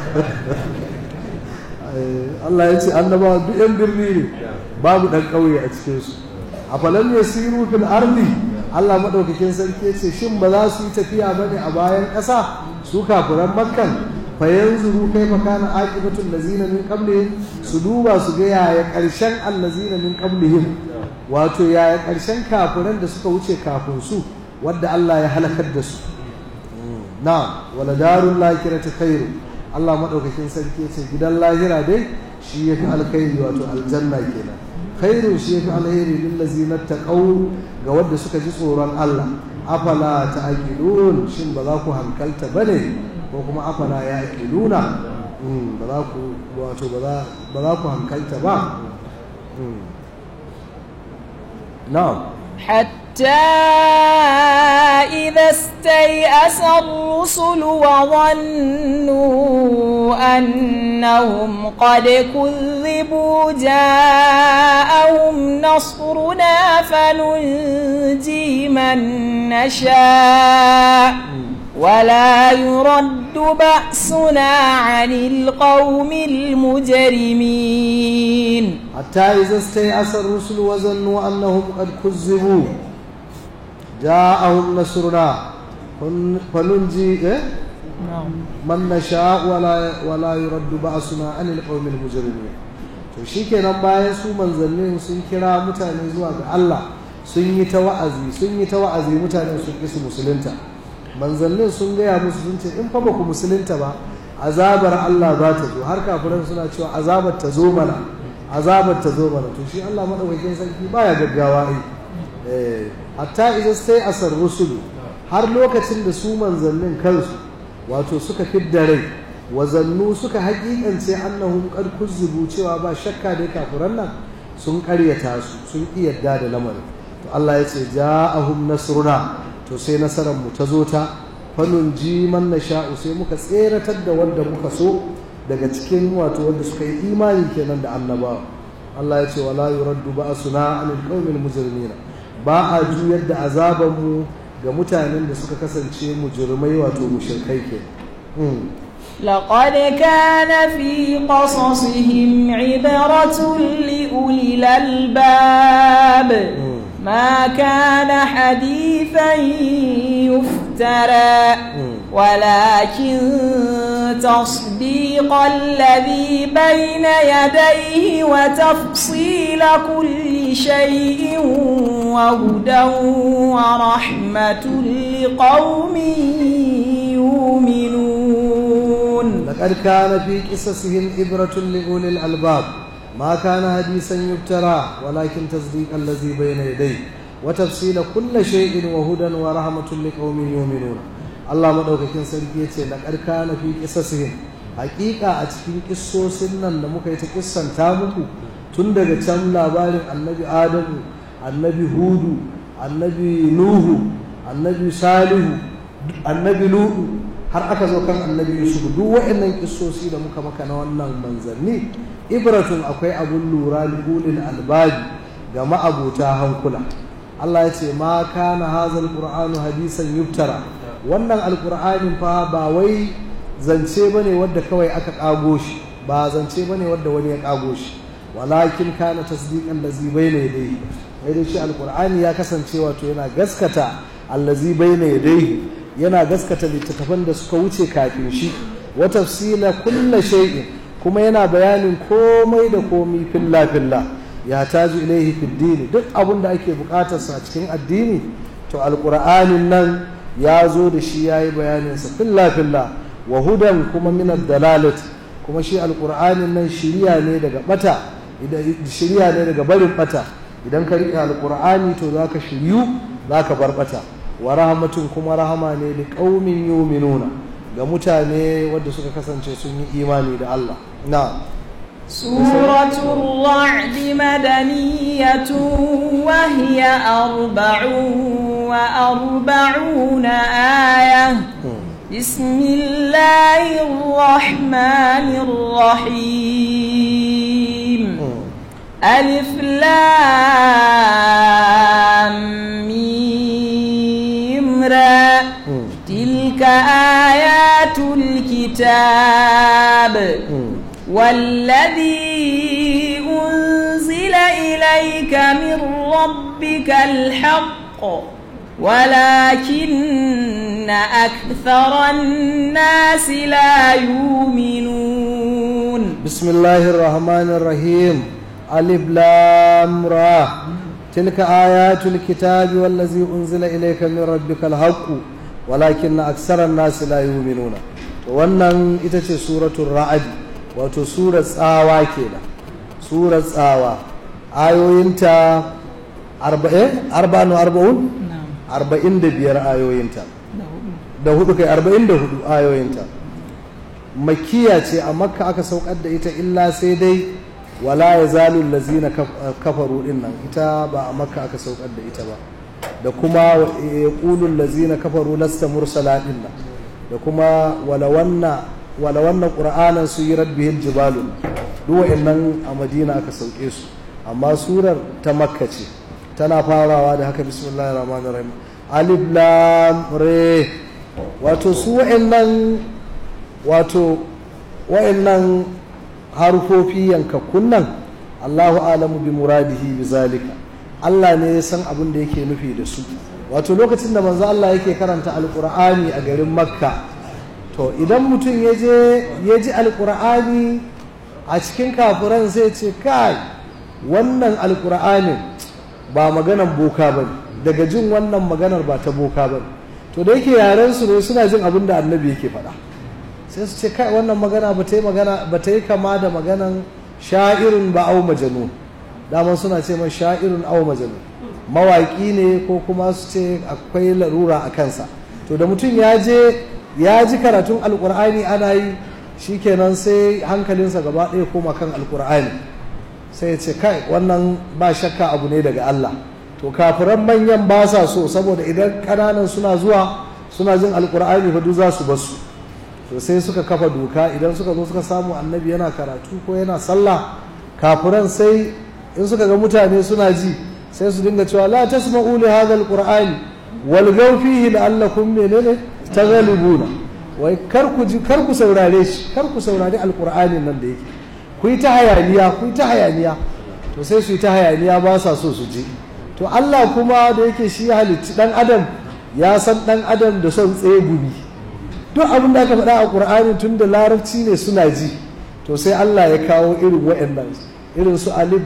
Allah ya ce annabawa duk yan birni ne babu ɗan ƙauye a cikinsu a falam yasiru fil ardi Allah maɗaukakin sarki ya ce shin ba za su yi tafiya bane a bayan ƙasa su kafiran makkan fa yanzuru kaifa kana aqibatul lazina min qablihim su duba su ga yaya karshen allazina min qablihim wato yaya karshen kafiran da suka wuce kafin su wanda Allah ya halakar da su na'am wala darul lakirati khairu Allah madaukakin sarki yace gidan lahira dai shi yafi alkhairi wato aljanna kenan khairu shi yafi alheri lil lazina taqaw ga wanda suka ji tsoron Allah afala ta'qilun shin ba za ku hankalta bane ko kuma afala ya aqiluna ba za ku wato ba za ku hankalta ba na'am hatta idha istay'asa ar-rusul wa dhannu annahum qad kuzzibu ja'ahum nasruna fanunji man nasha' ولا يرد بأسنا عن القوم المجرمين حتى إذا استيأس الرسل وظنوا أنهم قد كذبوا جاءهم نصرنا فننجي من نشاء ولا ولا يرد بأسنا عن القوم المجرمين to shikenan bayan su manzannin sun kira mutane zuwa ga Allah sun yi ta wa'azi sun yi ta wa'azi mutane sun kisu musulunta manzannin sun gaya musu sun ce in fa ba ku musulunta ba azabar Allah za ta zo har kafiran suna cewa azabar ta zo mana azabar ta zo mana to shi Allah madaukakin sarki baya gaggawa ai eh hatta idan sai asar rusulu har lokacin da su manzannin kansu wato suka fidda rai wazannu suka hakikance annahum qad kuzzibu cewa ba shakka dai kafiran nan sun karyata su sun iyadda da lamarin to Allah ya ce ja'ahum nasruna to sai nasarar mu ta zo ta fanun ji man nasha'u sai muka tseratar da wanda muka so daga cikin wato wanda suka yi imani kenan da annabawa Allah ya ce wala yuraddu ba'suna 'anil qawmil mujrimina ba a juyar da azaban mu ga mutanen da suka kasance mujrimai wato mushrikai ke لقد كان في قصصهم عبرة لأولي الألباب ما كان حديثا يفترى ولكن تصديق الذي بين يديه وتفصيل كل شيء وهدى ورحمة لقوم يؤمنون لقد كان في قصصهم عبرة لأولي الألباب ما كان حديثا يفترى ولكن تصديق الذي بين يديه wa tafsila kulli shay'in wa hudan wa rahmatun liqaumin yu'minun. Allah madaukakin sarki yace laqad kana fi qisasihim, haqiqa a cikin kissosin nan da muka yi ta kissanta muku tun daga can labarin annabi Adamu, annabi Hudu, annabi Nuhu, annabi Salihu, annabi Lutu, har aka zo kan annabi Yusuf. Duk waɗannan kissosi da muka maka na wannan manzanni ibratun, akwai abun lura ligulil albabi ga ma'abuta hankula. Allah ya ce ma kana hazal qur'anu hadisan yuftara, wannan alqur'anin fa ba wai zance bane wanda kawai aka kago shi, ba zance bane wanda wani ya kago shi, walakin kana tasdiqan allazi bayna yadayhi. Sai shi alqur'ani ya kasance wato yana gaskata allazi bayna yadayhi, yana gaskata littattafan da suka wuce kafin shi, wa tafsila kulli shay'in, kuma yana bayanin komai da komai filla filla ya taju ilaihi fid dini, duk abin da ake bukatar sa cikin addini to alqur'anin nan ya zo da shi yayi bayanin sa filla filla. Wa hudan kuma min ad-dalalati, kuma shi alqur'anin nan shiriya ne daga bata, idan shiriya ne daga barin bata. Idan ka riƙe alqur'ani to zaka shiryu, zaka bar bata. Wa rahmatun kuma rahama ne li qaumin yu'minuna, ga mutane wanda suka kasance sun yi imani da Allah. Na'am. Suratul Ra'd madaniyatun wa hiya arba'un wa arba'una aya. Bismillahir rahmanir rahim. Alif lam mim ra. تلك آيات الكتاب والذي أنزل إليك من ربك الحق ولكن أكثر الناس لا يؤمنون. بسم الله الرحمن الرحيم. ألف لام را. تلك آيات الكتاب والذي أنزل إليك من ربك الحق walakin na aksarar nasu la yu'minuna. Wannan ita ce suratul ra'd, wato surar tsawa kenan, surar tsawa. Ayoyinta arba'in arba'un arba'un arba'in da biyar ayoyinta, da hudu kai arba'in da hudu ayoyinta. Makkiya ce, a Makka aka saukar da ita, illa sai dai wala yazalu allazina kafaru dinnan, ita ba a Makka aka saukar da ita ba. Da kuma yaqulul lazina kafaru lasta mursala dinna, da kuma wala wanna wala wannan qur'anan suyirat bihil jibalu, duk wa'annan a Madina aka sauke su, amma surar ta Makka ce. Tana farawa da haka, bismillahir rahmanir rahim, alif lam re. Wato su wa'annan wato wa'annan harufofi yankakkun nan, Allahu a'lamu bi muradihi bi zalika, Allah ne ya san abin da yake nufi da su. Wato lokacin da manzo Allah yake karanta alqur'ani a garin Makka, to idan mutum ya je ya ji alqur'ani a cikin kafiran sai ce kai wannan alqur'anin ba maganan boka bane, daga jin wannan maganar ba ta boka bane. To da yake yaren su ne suna jin abin da annabi yake faɗa, sai su ce kai wannan magana ba ta yi magana ba ta yi kama da maganan sha'irin ba au majnun. Daman suna ce mai sha'irun aw majnun, mawaƙi ne ko kuma su ce akwai larura a kansa. To da mutum ya je ya ji karatun alƙur'ani ana yi, shikenan sai hankalinsa gaba ɗaya koma kan alƙur'ani, sai ya ce kai wannan ba shakka abu ne daga Allah. To kafiran manyan ba sa so, saboda idan ƙananan suna zuwa suna jin alƙur'ani fa duk za su basu. To sai suka kafa doka, idan suka zo suka samu annabi yana karatu ko yana sallah, kafiran sai in suka ga mutane suna ji sai su dinga cewa la tasma'u li hadha alqur'ani walgaw fihi la'allakum menene taghlibuna, wai kar ku ji kar ku saurare shi, kar ku saurari alqur'anin nan da yake, ku yi ta hayaniya ku yi ta hayaniya. To sai su yi ta hayaniya, ba sa so su ji. To Allah kuma da yake shi ya halicci dan adam, ya san dan adam da son tsegumi, duk abin da aka faɗa a qur'ani tun da larabci ne suna ji. To sai Allah ya kawo irin waɗannan, irin su alif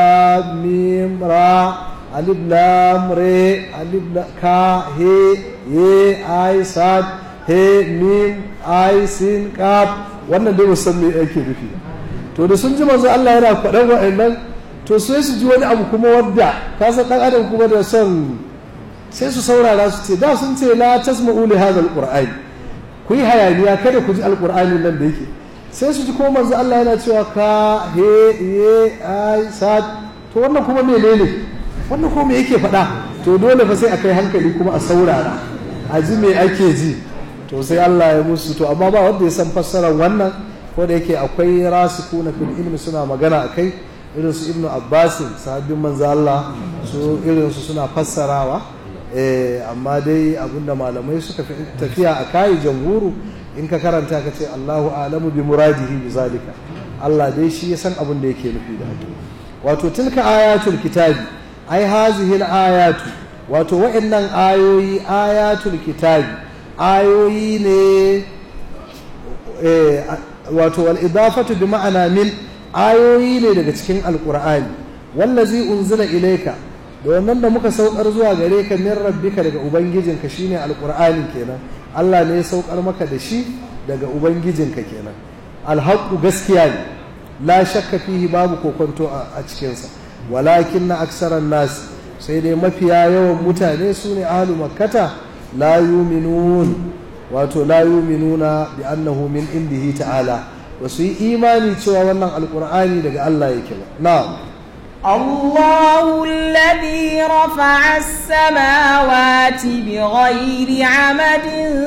lam mim ra, alif lam re, alif ka he ye ai sad he mim ai sin kaf. Wannan dai musan me yake nufi. To da sun ji manzo Allah yana faɗan wa'annan, to sai su ji wani abu kuma wadda ka san dan adam kuma da son sai su saurara su ce da sun ce la tasma'u li hadha alqur'ani ku yi hayaniya kada ku ji alqur'ani nan da yake sai su ji kuma manzo Allah yana cewa ka he ye ai sa to wannan kuma menene wannan kuma me yake faɗa to dole fa sai akai hankali kuma a saurara a ji me ake ji to sai Allah ya musu to amma ba wanda ya san fassarar wannan ko da yake akwai rasikuna fil ilmi suna magana akai irin su Ibn Abbas sahabbin manzo Allah su irin su suna fassarawa eh amma dai abinda malamai suka fi tafiya a kai jamhuru in ka karanta ka ce Allahu a'lamu bi muradihi bi zalika Allah dai shi ya san abin da yake nufi da haka wato tilka ayatul kitabi ai hazihi ayatu wato wa'annan ayoyi ayatul kitabi ayoyi ne eh wato wal idafatu bi ma'ana min ayoyi ne daga cikin alqur'ani wallazi unzila ilayka da wannan da muka saukar zuwa gare ka min rabbika daga ubangijinka shine alqur'ani kenan Allah ne ya saukar maka da shi daga ubangijinka kenan alhaqu gaskiya ne la shakka fihi babu kokonto a cikin sa walakinna aksaran nas sai dai mafiya yawan mutane sune ahlu makkata la yu'minun wato la yu'minuna bi annahu min indihi ta'ala wasu yi imani cewa wannan alqur'ani daga Allah yake ba na'am الله الذي رفع السماوات بغير عمد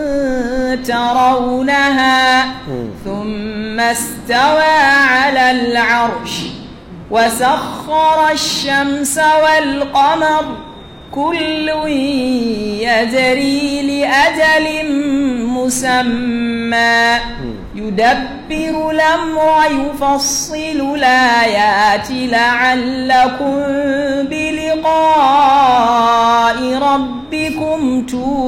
ترونها ثم استوى على العرش وسخر الشمس والقمر كل يجري لأجل مسمى يدبر الأمر يفصل الآيات لعلكم بلقاء ربكم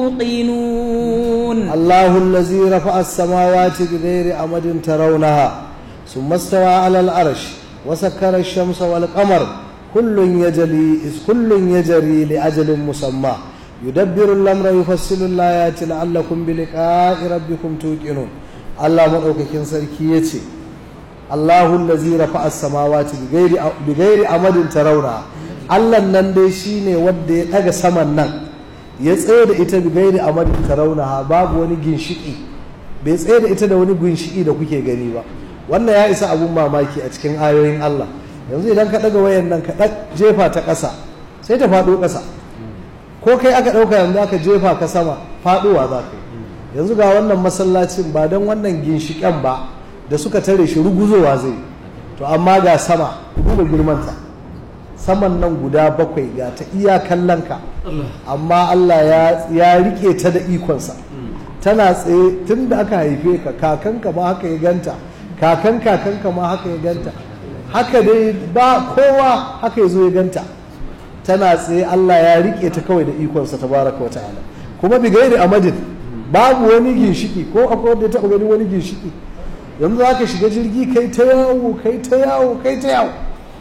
توقنون الله الذي رفع السماوات بغير عمد ترونها ثم استوى على العرش وسكر الشمس والقمر كل يجري كل يجري لأجل مسمى يدبر الأمر يفصل الآيات لعلكم بلقاء ربكم توقنون Allah maɗaukakin sarki ya ce Allahu allazi rafa'a as-samawati bighairi amadin tarawna Allah nan dai shine wanda ya daga saman nan ya tsaye da ita bighairi amadin tarawna babu wani ginshiki bai tsaye da ita da wani ginshiki da kuke gani ba wannan ya isa abun mamaki a cikin ayoyin Allah yanzu idan ka daga wayan nan ka jefa ta ƙasa sai ta faɗo ƙasa ko kai aka ɗauka yanzu aka jefa ka sama faɗowa za ka yi yanzu ga wannan masallacin ba don wannan ginshiƙen ba da suka tare shi ruguzowa zai to amma ga sama duba girmanta saman nan guda bakwai ga ta iya kallonka amma Allah ya rike ta da ikonsa tana tsaye tun da aka haife ka kakanka ma haka ya ganta kakan kakanka ma haka ya ganta haka dai ba kowa haka ya zo ya ganta tana tsaye Allah ya rike ta kawai da ikonsa tabaraka wa ta'ala kuma bi gairi amadin babu wani ginshiki ko akwai wanda ya taɓa gani wani ginshiki yanzu za ka shiga jirgi kai ta yawo kai ta yawo kai ta yawo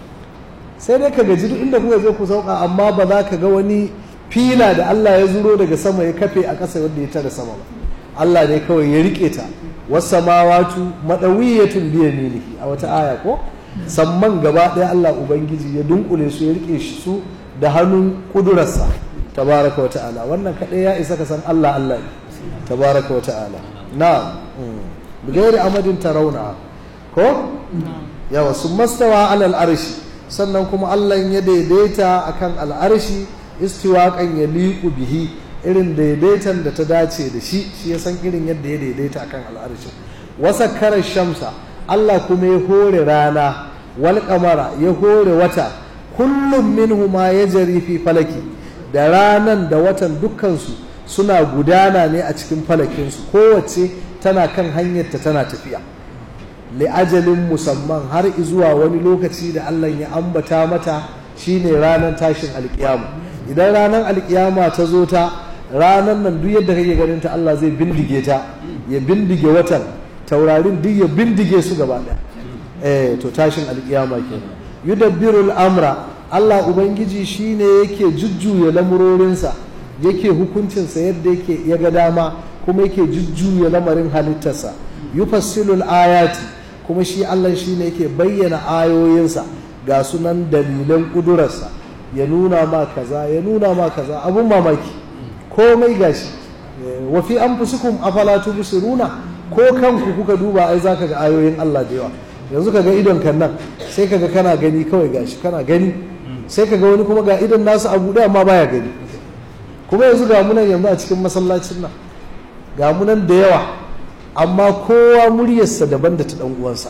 sai dai ka gaji duk inda kuka je ku sauka amma ba za ka ga wani fila da Allah ya zuro daga sama ya kafe a ƙasa wanda ya tare sama ba Allah ne kawai ya rike ta wasamawatu madawiyatun bi yaminihi a wata aya ko samman gaba ɗaya Allah ubangiji ya dunkule su ya rike su da hannun kudurarsa tabaraka wa ta'ala wannan kaɗai ya isa ka san Allah Allah ne tabaraka wa ta'ala na'am bighairi amadin tarawna ko yawa sun mastawa alal arshi sannan kuma Allah ya daidaita akan al'arshi istiwaqan ya liqu bihi irin daidaitan da ta dace da shi shi ya san irin yadda ya daidaita akan al'arshi wasakkara shamsa Allah kuma ya hore rana wal qamara ya hore wata kullum minhuma yajri fi falaki da ranan da watan dukkansu suna gudana ne a cikin falakinsu kowace tana kan hanyarta tana tafiya li'ajalin musamman har zuwa wani lokaci da Allah ya ambata mata shine ranar tashin alkiyama idan ranar alkiyama ta zo ta ranar nan duk yadda kake ganin ta Allah zai bindige ta ya bindige watan taurarin duk ya bindige su gaba ɗaya eh to tashin alkiyama kenan yudabbirul amra Allah ubangiji shine yake jujjuya lamurorinsa yake hukuncinsa yadda yake ya ga dama kuma yake jujjuya lamarin halittarsa yufassilul ayati kuma shi Allah shine yake bayyana ayoyinsa ga sunan dalilan kudurarsa, ya nuna ma kaza ya nuna ma kaza abun mamaki komai gashi. wa fi anfusikum afala tubsiruna, ko kanku kuka duba ai zaka ga ayoyin Allah da yawa. yanzu kaga idon kan nan sai kaga kana gani kawai gashi kana gani, sai kaga wani kuma ga idon nasu a buɗe amma baya gani. kuma yanzu ga munan yanzu a cikin masallacin nan ga munan da yawa amma kowa muryarsa daban da ta dan uwansa.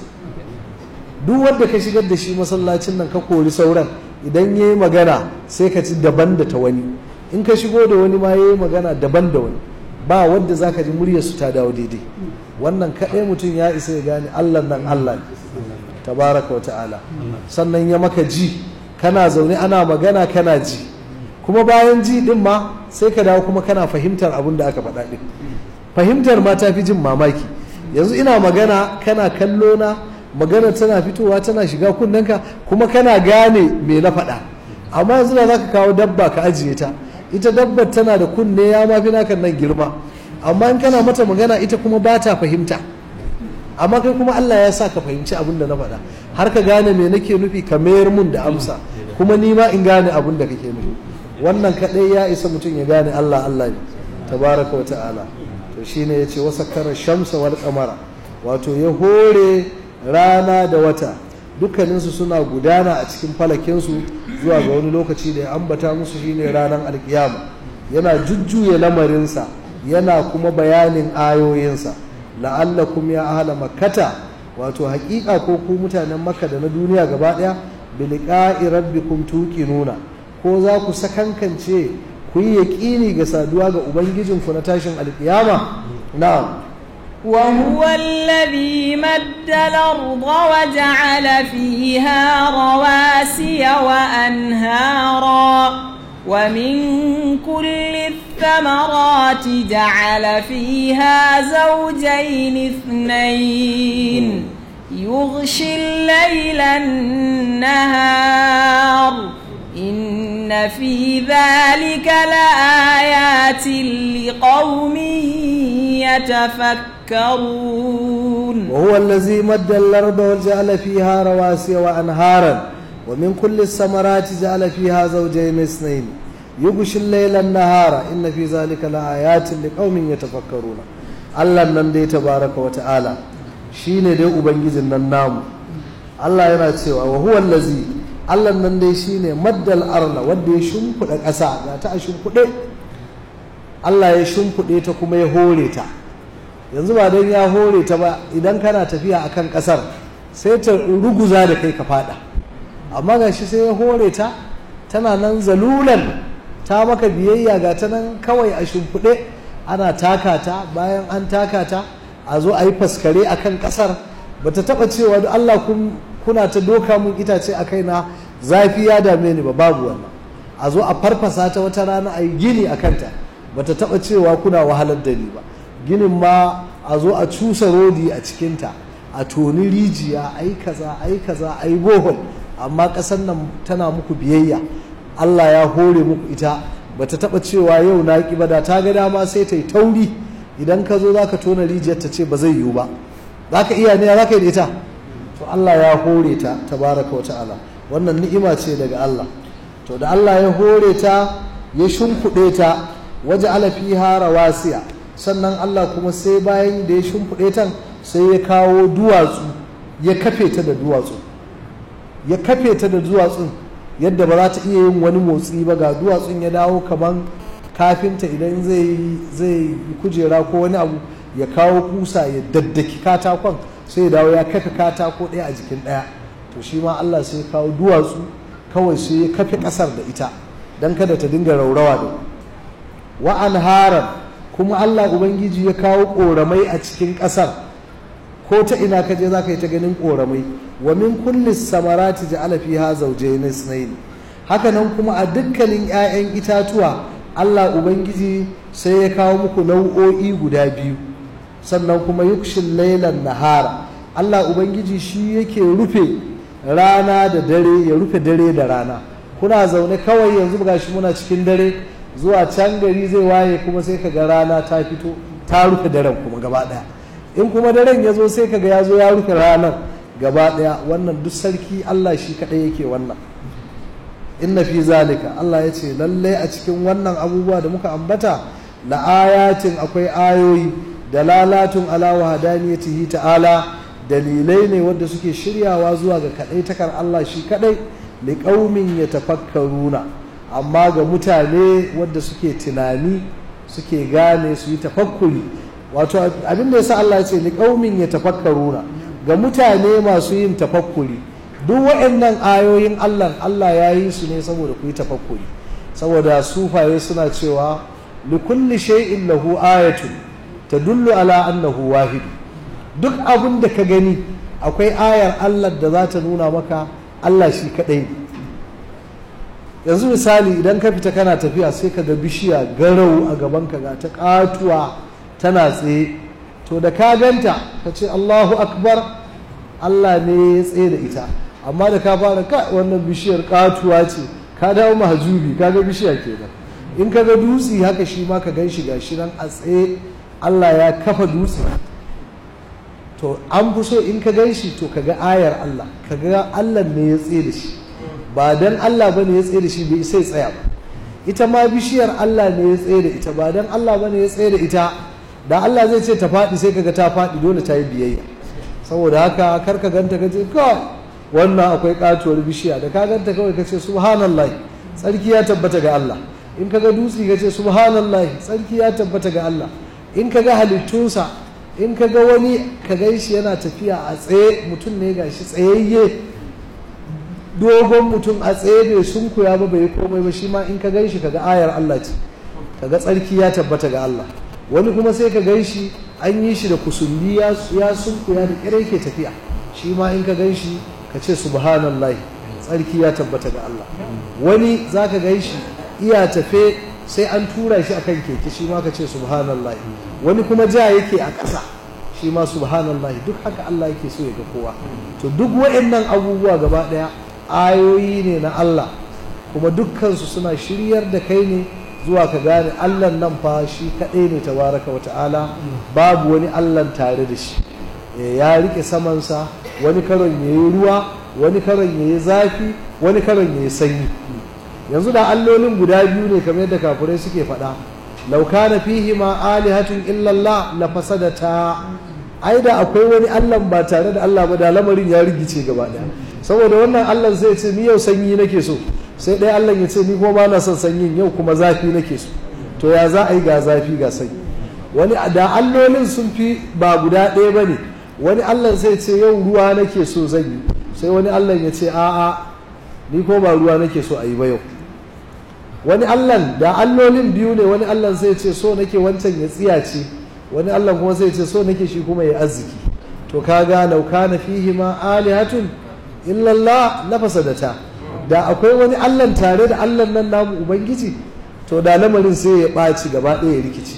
duk wanda ka shigar da shi masallacin nan ka kori sauran, idan yayi magana sai ka ci daban da ta wani, in ka shigo da wani ma yayi magana daban da wani, ba wanda zaka ji muryarsu ta dawo daidai. wannan kaɗai mutum ya isa ya gane Allah nan Allah ne tabaraka wa ta'ala. sannan ya maka ji, kana zaune ana magana kana ji, kuma bayan ji din ma sai ka dawo kuma kana fahimtar abin da aka faɗa din. fahimtar ma ta fi jin mamaki. yanzu ina magana kana kallo na, magana tana fitowa tana shiga kunnenka kuma kana gane me na faɗa. amma yanzu da zaka kawo dabba ka ajiye ta, ita dabbar tana da kunne ya mafi naka nan girma, amma in kana mata magana ita kuma ba ta fahimta. amma kai kuma Allah ya sa ka fahimci abin da na faɗa, har ka gane me nake nufi ka mayar mun da amsa, kuma ni ma in gane abin da kake nufi. wannan kaɗai ya isa mutum ya gane Allah Allah ne tabaraka wa ta'ala. to shine yace wasakkara shamsa wal qamara, wato ya hore rana da wata, dukkaninsu suna gudana a cikin falakinsu zuwa ga wani lokaci da ya ambata musu shine ranar alkiyama. yana jujjuya lamarinsa, yana kuma bayanin ayoyinsa. la'allakum ya ahla makkata, wato hakika ko ku mutanen makka da na duniya gaba daya, bi liqa'i rabbikum tuqinuna, ko za ku sakankance ku yi yaqini ga saduwa ga ubangijinku na tashin alkiyama. na'am. وهو الذي مد الأرض وجعل فيها رواسي وأنهارا ومن كل الثمرات جعل فيها زوجين اثنين يغشي الليل النهار إن في ذلك لآيات لقوم يتفكرون. وهو الذي مد الأرض وجعل فيها رواسي وأنهارا ومن كل الثمرات جعل فيها زوجين اثنين يغشي الليل النهار إن في ذلك لآيات لقوم يتفكرون. الله nan dai tabaraka wa ta'ala shine dai ubangijin nan namu. Allah yana cewa wa huwa allazi, Allah nan dai shine maddal arla, wanda ya shimfida ƙasa ga ta a shimfide. Allah ya shimfide ta kuma ya hore ta. yanzu ba dan ya hore ta ba, idan kana tafiya akan ƙasar sai ta ruguza da kai ka fada. amma gashi sai ya hore ta, tana nan zalulan, ta maka biyayya, ga ta nan kawai a shimfiɗe, ana taka ta. bayan an taka ta a zo a yi faskare a kan ƙasar. ba ta taɓa cewa da Allah kuna ta doka mun itace a kaina zafi ya dame ni ba, babu wannan. a zo a farfasa ta wata rana a yi gini a kanta, ba ta taɓa cewa kuna wahalar da ni ba. ginin ma a zo a cusa rodi a cikinta, a toni rijiya, a yi kaza a yi kaza a yi bohol, amma ƙasar nan tana muku biyayya. Allah ya hore muku ita, ba ta taɓa cewa yau na ƙi ba. da ta ga dama sai ta yi tauri, idan ka zo za ka tona rijiyar ta ce ba zai yiwu ba. za ka iya ne, za ka yi da ita. to Allah ya hore ta tabaraka wa ta'ala. wannan ni'ima ce daga Allah. to da Allah ya hore ta, ya shimfiɗe ta, waje alafiha rawasiya, sannan Allah kuma sai bayan da ya shimfiɗe ta sai ya kawo duwatsu, ya kafe ta da duwatsu ya kafe ta da duwatsun yadda ba za ta iya yin wani motsi ba. ga duwatsun ya dawo kaman kafinta idan zai zai kujera ko wani abu, ya kawo kusa ya daddaki katakon, sai ya dawo ya kafe katako ɗaya a jikin ɗaya. to shi ma Allah sai ya kawo duwatsu, kawai sai ya kafe ƙasar da ita don kada ta dinga raurawa da wa anharan, kuma Allah Ubangiji ya kawo ƙoramai a cikin ƙasar. ko ta ina ka je za ka yi ta ganin ƙoramai. wa min kulli samarati ja'ala fiha zawjayn isnayn, haka nan kuma a dukkanin 'ya'yan itatuwa Allah Ubangiji sai ya kawo muku nau'o'i guda biyu. sannan kuma yukshil laylan nahara, Allah Ubangiji shi yake rufe rana da dare, ya rufe dare da rana. kuna zaune kawai yanzu ga shi muna cikin dare, zuwa can gari zai waye kuma sai ka ga rana ta fito ta rufe daren kuma gaba daya. in kuma daren ya zo sai ka ga ya zo ya rufe ranar, gaba ɗaya wannan duk sarki Allah shi kaɗai yake wannan. Inna fi zalika, Allah ya ce lallai a cikin wannan abubuwa da muka ambata la ayatin akwai ayoyi dalalatun ala wahdaniyatihi ta'ala, dalilai ne wanda suke shiryawa zuwa ga kadai takar Allah shi kadai, li qaumin yatafakkaruna, amma ga mutane wanda suke tunani suke gane su yi tafakkuri. Wato abin da yasa Allah ya ce li qaumin yatafakkaruna, ga mutane masu yin tafakkuri. Duk waɗannan ayoyin Allah Allah ya yi su ne saboda ku yi tafakkuri, saboda sufaye suna cewa likulli shay'in lahu ayatun tadullu ala annahu wahid. Duk abin da ka gani akwai ayar Allah da za ta nuna maka Allah shi kadai. Yanzu misali idan ka fita kana tafiya sai ka ga bishiya garau a gaban ka ga ta katuwa tana tsaye, to da ka ganta ka ce Allahu akbar, Allah ne ya tsaye da ita. Amma da ka fara ka wannan bishiyar katuwa ce, ka dawo mahajubi, ka ga bishiya kenan. In ka ga dutse haka shi ma ka gan shi gashi nan a tsaye, Allah ya kafa dutse. To an fi so in ka gan shi to ka ga ayar Allah, ka ga Allah ne ya tsaye da shi, ba dan Allah ba ne ya tsaye da shi bai sai tsaya ba. Ita ma bishiyar Allah ne ya tsaye da ita, ba dan Allah ba ne ya tsaye da ita. Da Allah zai ce ta faɗi sai ka ga ta faɗi, dole ta yi biyayya. Saboda haka kar ka ganta ka ce kawai wannan akwai katuwar bishiya, da ka ganta kawai ka ce subhanallah, tsarki ya tabbata ga Allah. In ka ga dutse ka ce subhanallah, tsarki ya tabbata ga Allah. In ka ga halittunsa, in ka ga wani ka gan shi yana tafiya a tsaye, mutum ne ga shi tsayayye, dogon mutum a tsaye bai sunkuya ba bai komai ba, shi ma in ka gan shi ka ga ayar Allah ce, ka ga tsarki ya tabbata ga Allah. Wani kuma sai ka gan shi an yi shi da kusulli ya sunkuya da kire ke tafiya, shi ma in ka gan shi ka ce subhanallah, tsarki ya tabbata ga Allah. Wani za ka gan shi iya tafe sai an tura shi akan keke, shi ma ka ce subhanallah. Wani kuma ja yake a ƙasa, shi ma subhanallah. Duk haka Allah yake so ya ga kowa. To duk waɗannan abubuwa gaba ɗaya ayoyi ne na Allah, kuma dukkansu suna shiryar da kai ne zuwa ka gane Allah nan fa shi kaɗai ne tabaraka wa ta'ala, babu wani Allah tare da shi. Ya rike samansa, wani karon ya yi ruwa, wani karon ya yi zafi, wani karon ya yi sanyi. Yanzu da allolin guda biyu ne kamar yadda kafirai suke faɗa, law kana fihi ma alihatun illallah la fasadata. Ai da akwai wani Allah ba tare da Allah ba da lamarin ya rigice gaba ɗaya. Saboda wannan Allah zai ce ni yau sanyi nake so, sai ɗaya Allah ya ce ni kuma ba na son sanyin, yau kuma zafi nake so. To ya za a yi ga zafi ga sanyi? Wani da allolin sun fi ba guda ɗaya ba ne, wani Allah zai ce yau ruwa nake so zan yi, sai wani Allah ya ce a'a ni ko ba ruwa nake so a yi ba yau. Wani Allah da allolin biyu ne, wani Allah zai ce so nake wancan ya tsiyace, wani Allah kuma zai ce so nake shi kuma ya arziki. To kaga law kana fihi ma alihatun illallah la fasadata. Da akwai wani Allah tare da Allah nan namu Ubangiji, to da lamarin sai ya ɓaci gaba ɗaya ya rikici,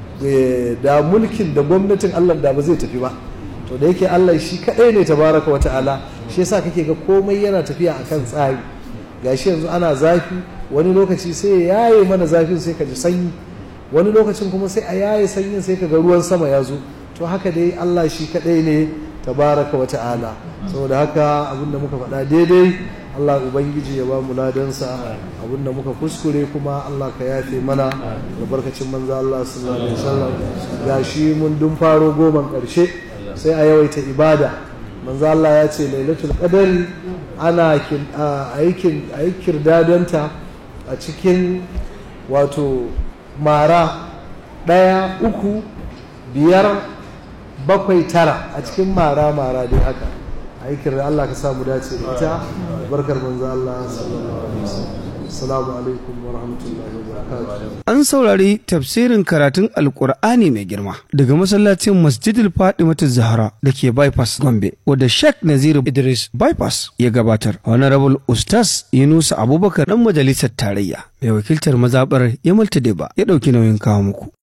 da mulkin da gwamnatin Allah da ba zai tafi ba. To da yake Allah shi kaɗai ne tabaraka wa ta'ala, shi yasa kake ga komai yana tafiya akan tsari. Gashi yanzu ana zafi, wani lokaci sai ya yaye mana zafin sai ka ji sanyi, wani lokacin kuma sai a yaye sanyin sai ka ga ruwan sama ya zo. To haka dai Allah shi kaɗai ne tabaraka wa ta'ala. Saboda haka abinda muka faɗa daidai Allah Ubangiji ya ba mu ladansa, abinda muka kuskure kuma Allah ka yafe mana da barkacin manzo Allah sallallahu alaihi wasallam. Gashi mun dun faro goman ƙarshe, sai a yawaita ibada. Manzo Allah ya ce lailatul qadari ana aikin aikir dadanta a cikin wato mara ɗaya uku biyar bakwai tara, a cikin mara mara dai haka aikin da Allah ka samu dace da ita. Barkar manzo Allah sallallahu alaihi wasallam. Assalamu alaikum wa rahmatullahi wa barakatuh. An saurari tafsirin karatun Alƙur'ani mai girma daga masallacin Masjidil Fatimatu Zahra da ke Bypass Gombe, wadda Sheikh Naziru Idris Bypass ya gabatar. Honorable Ustaz Yunusa Abubakar dan majalisar tarayya mai wakiltar mazabar Yamal Tadeba ya ɗauki nauyin kawo muku.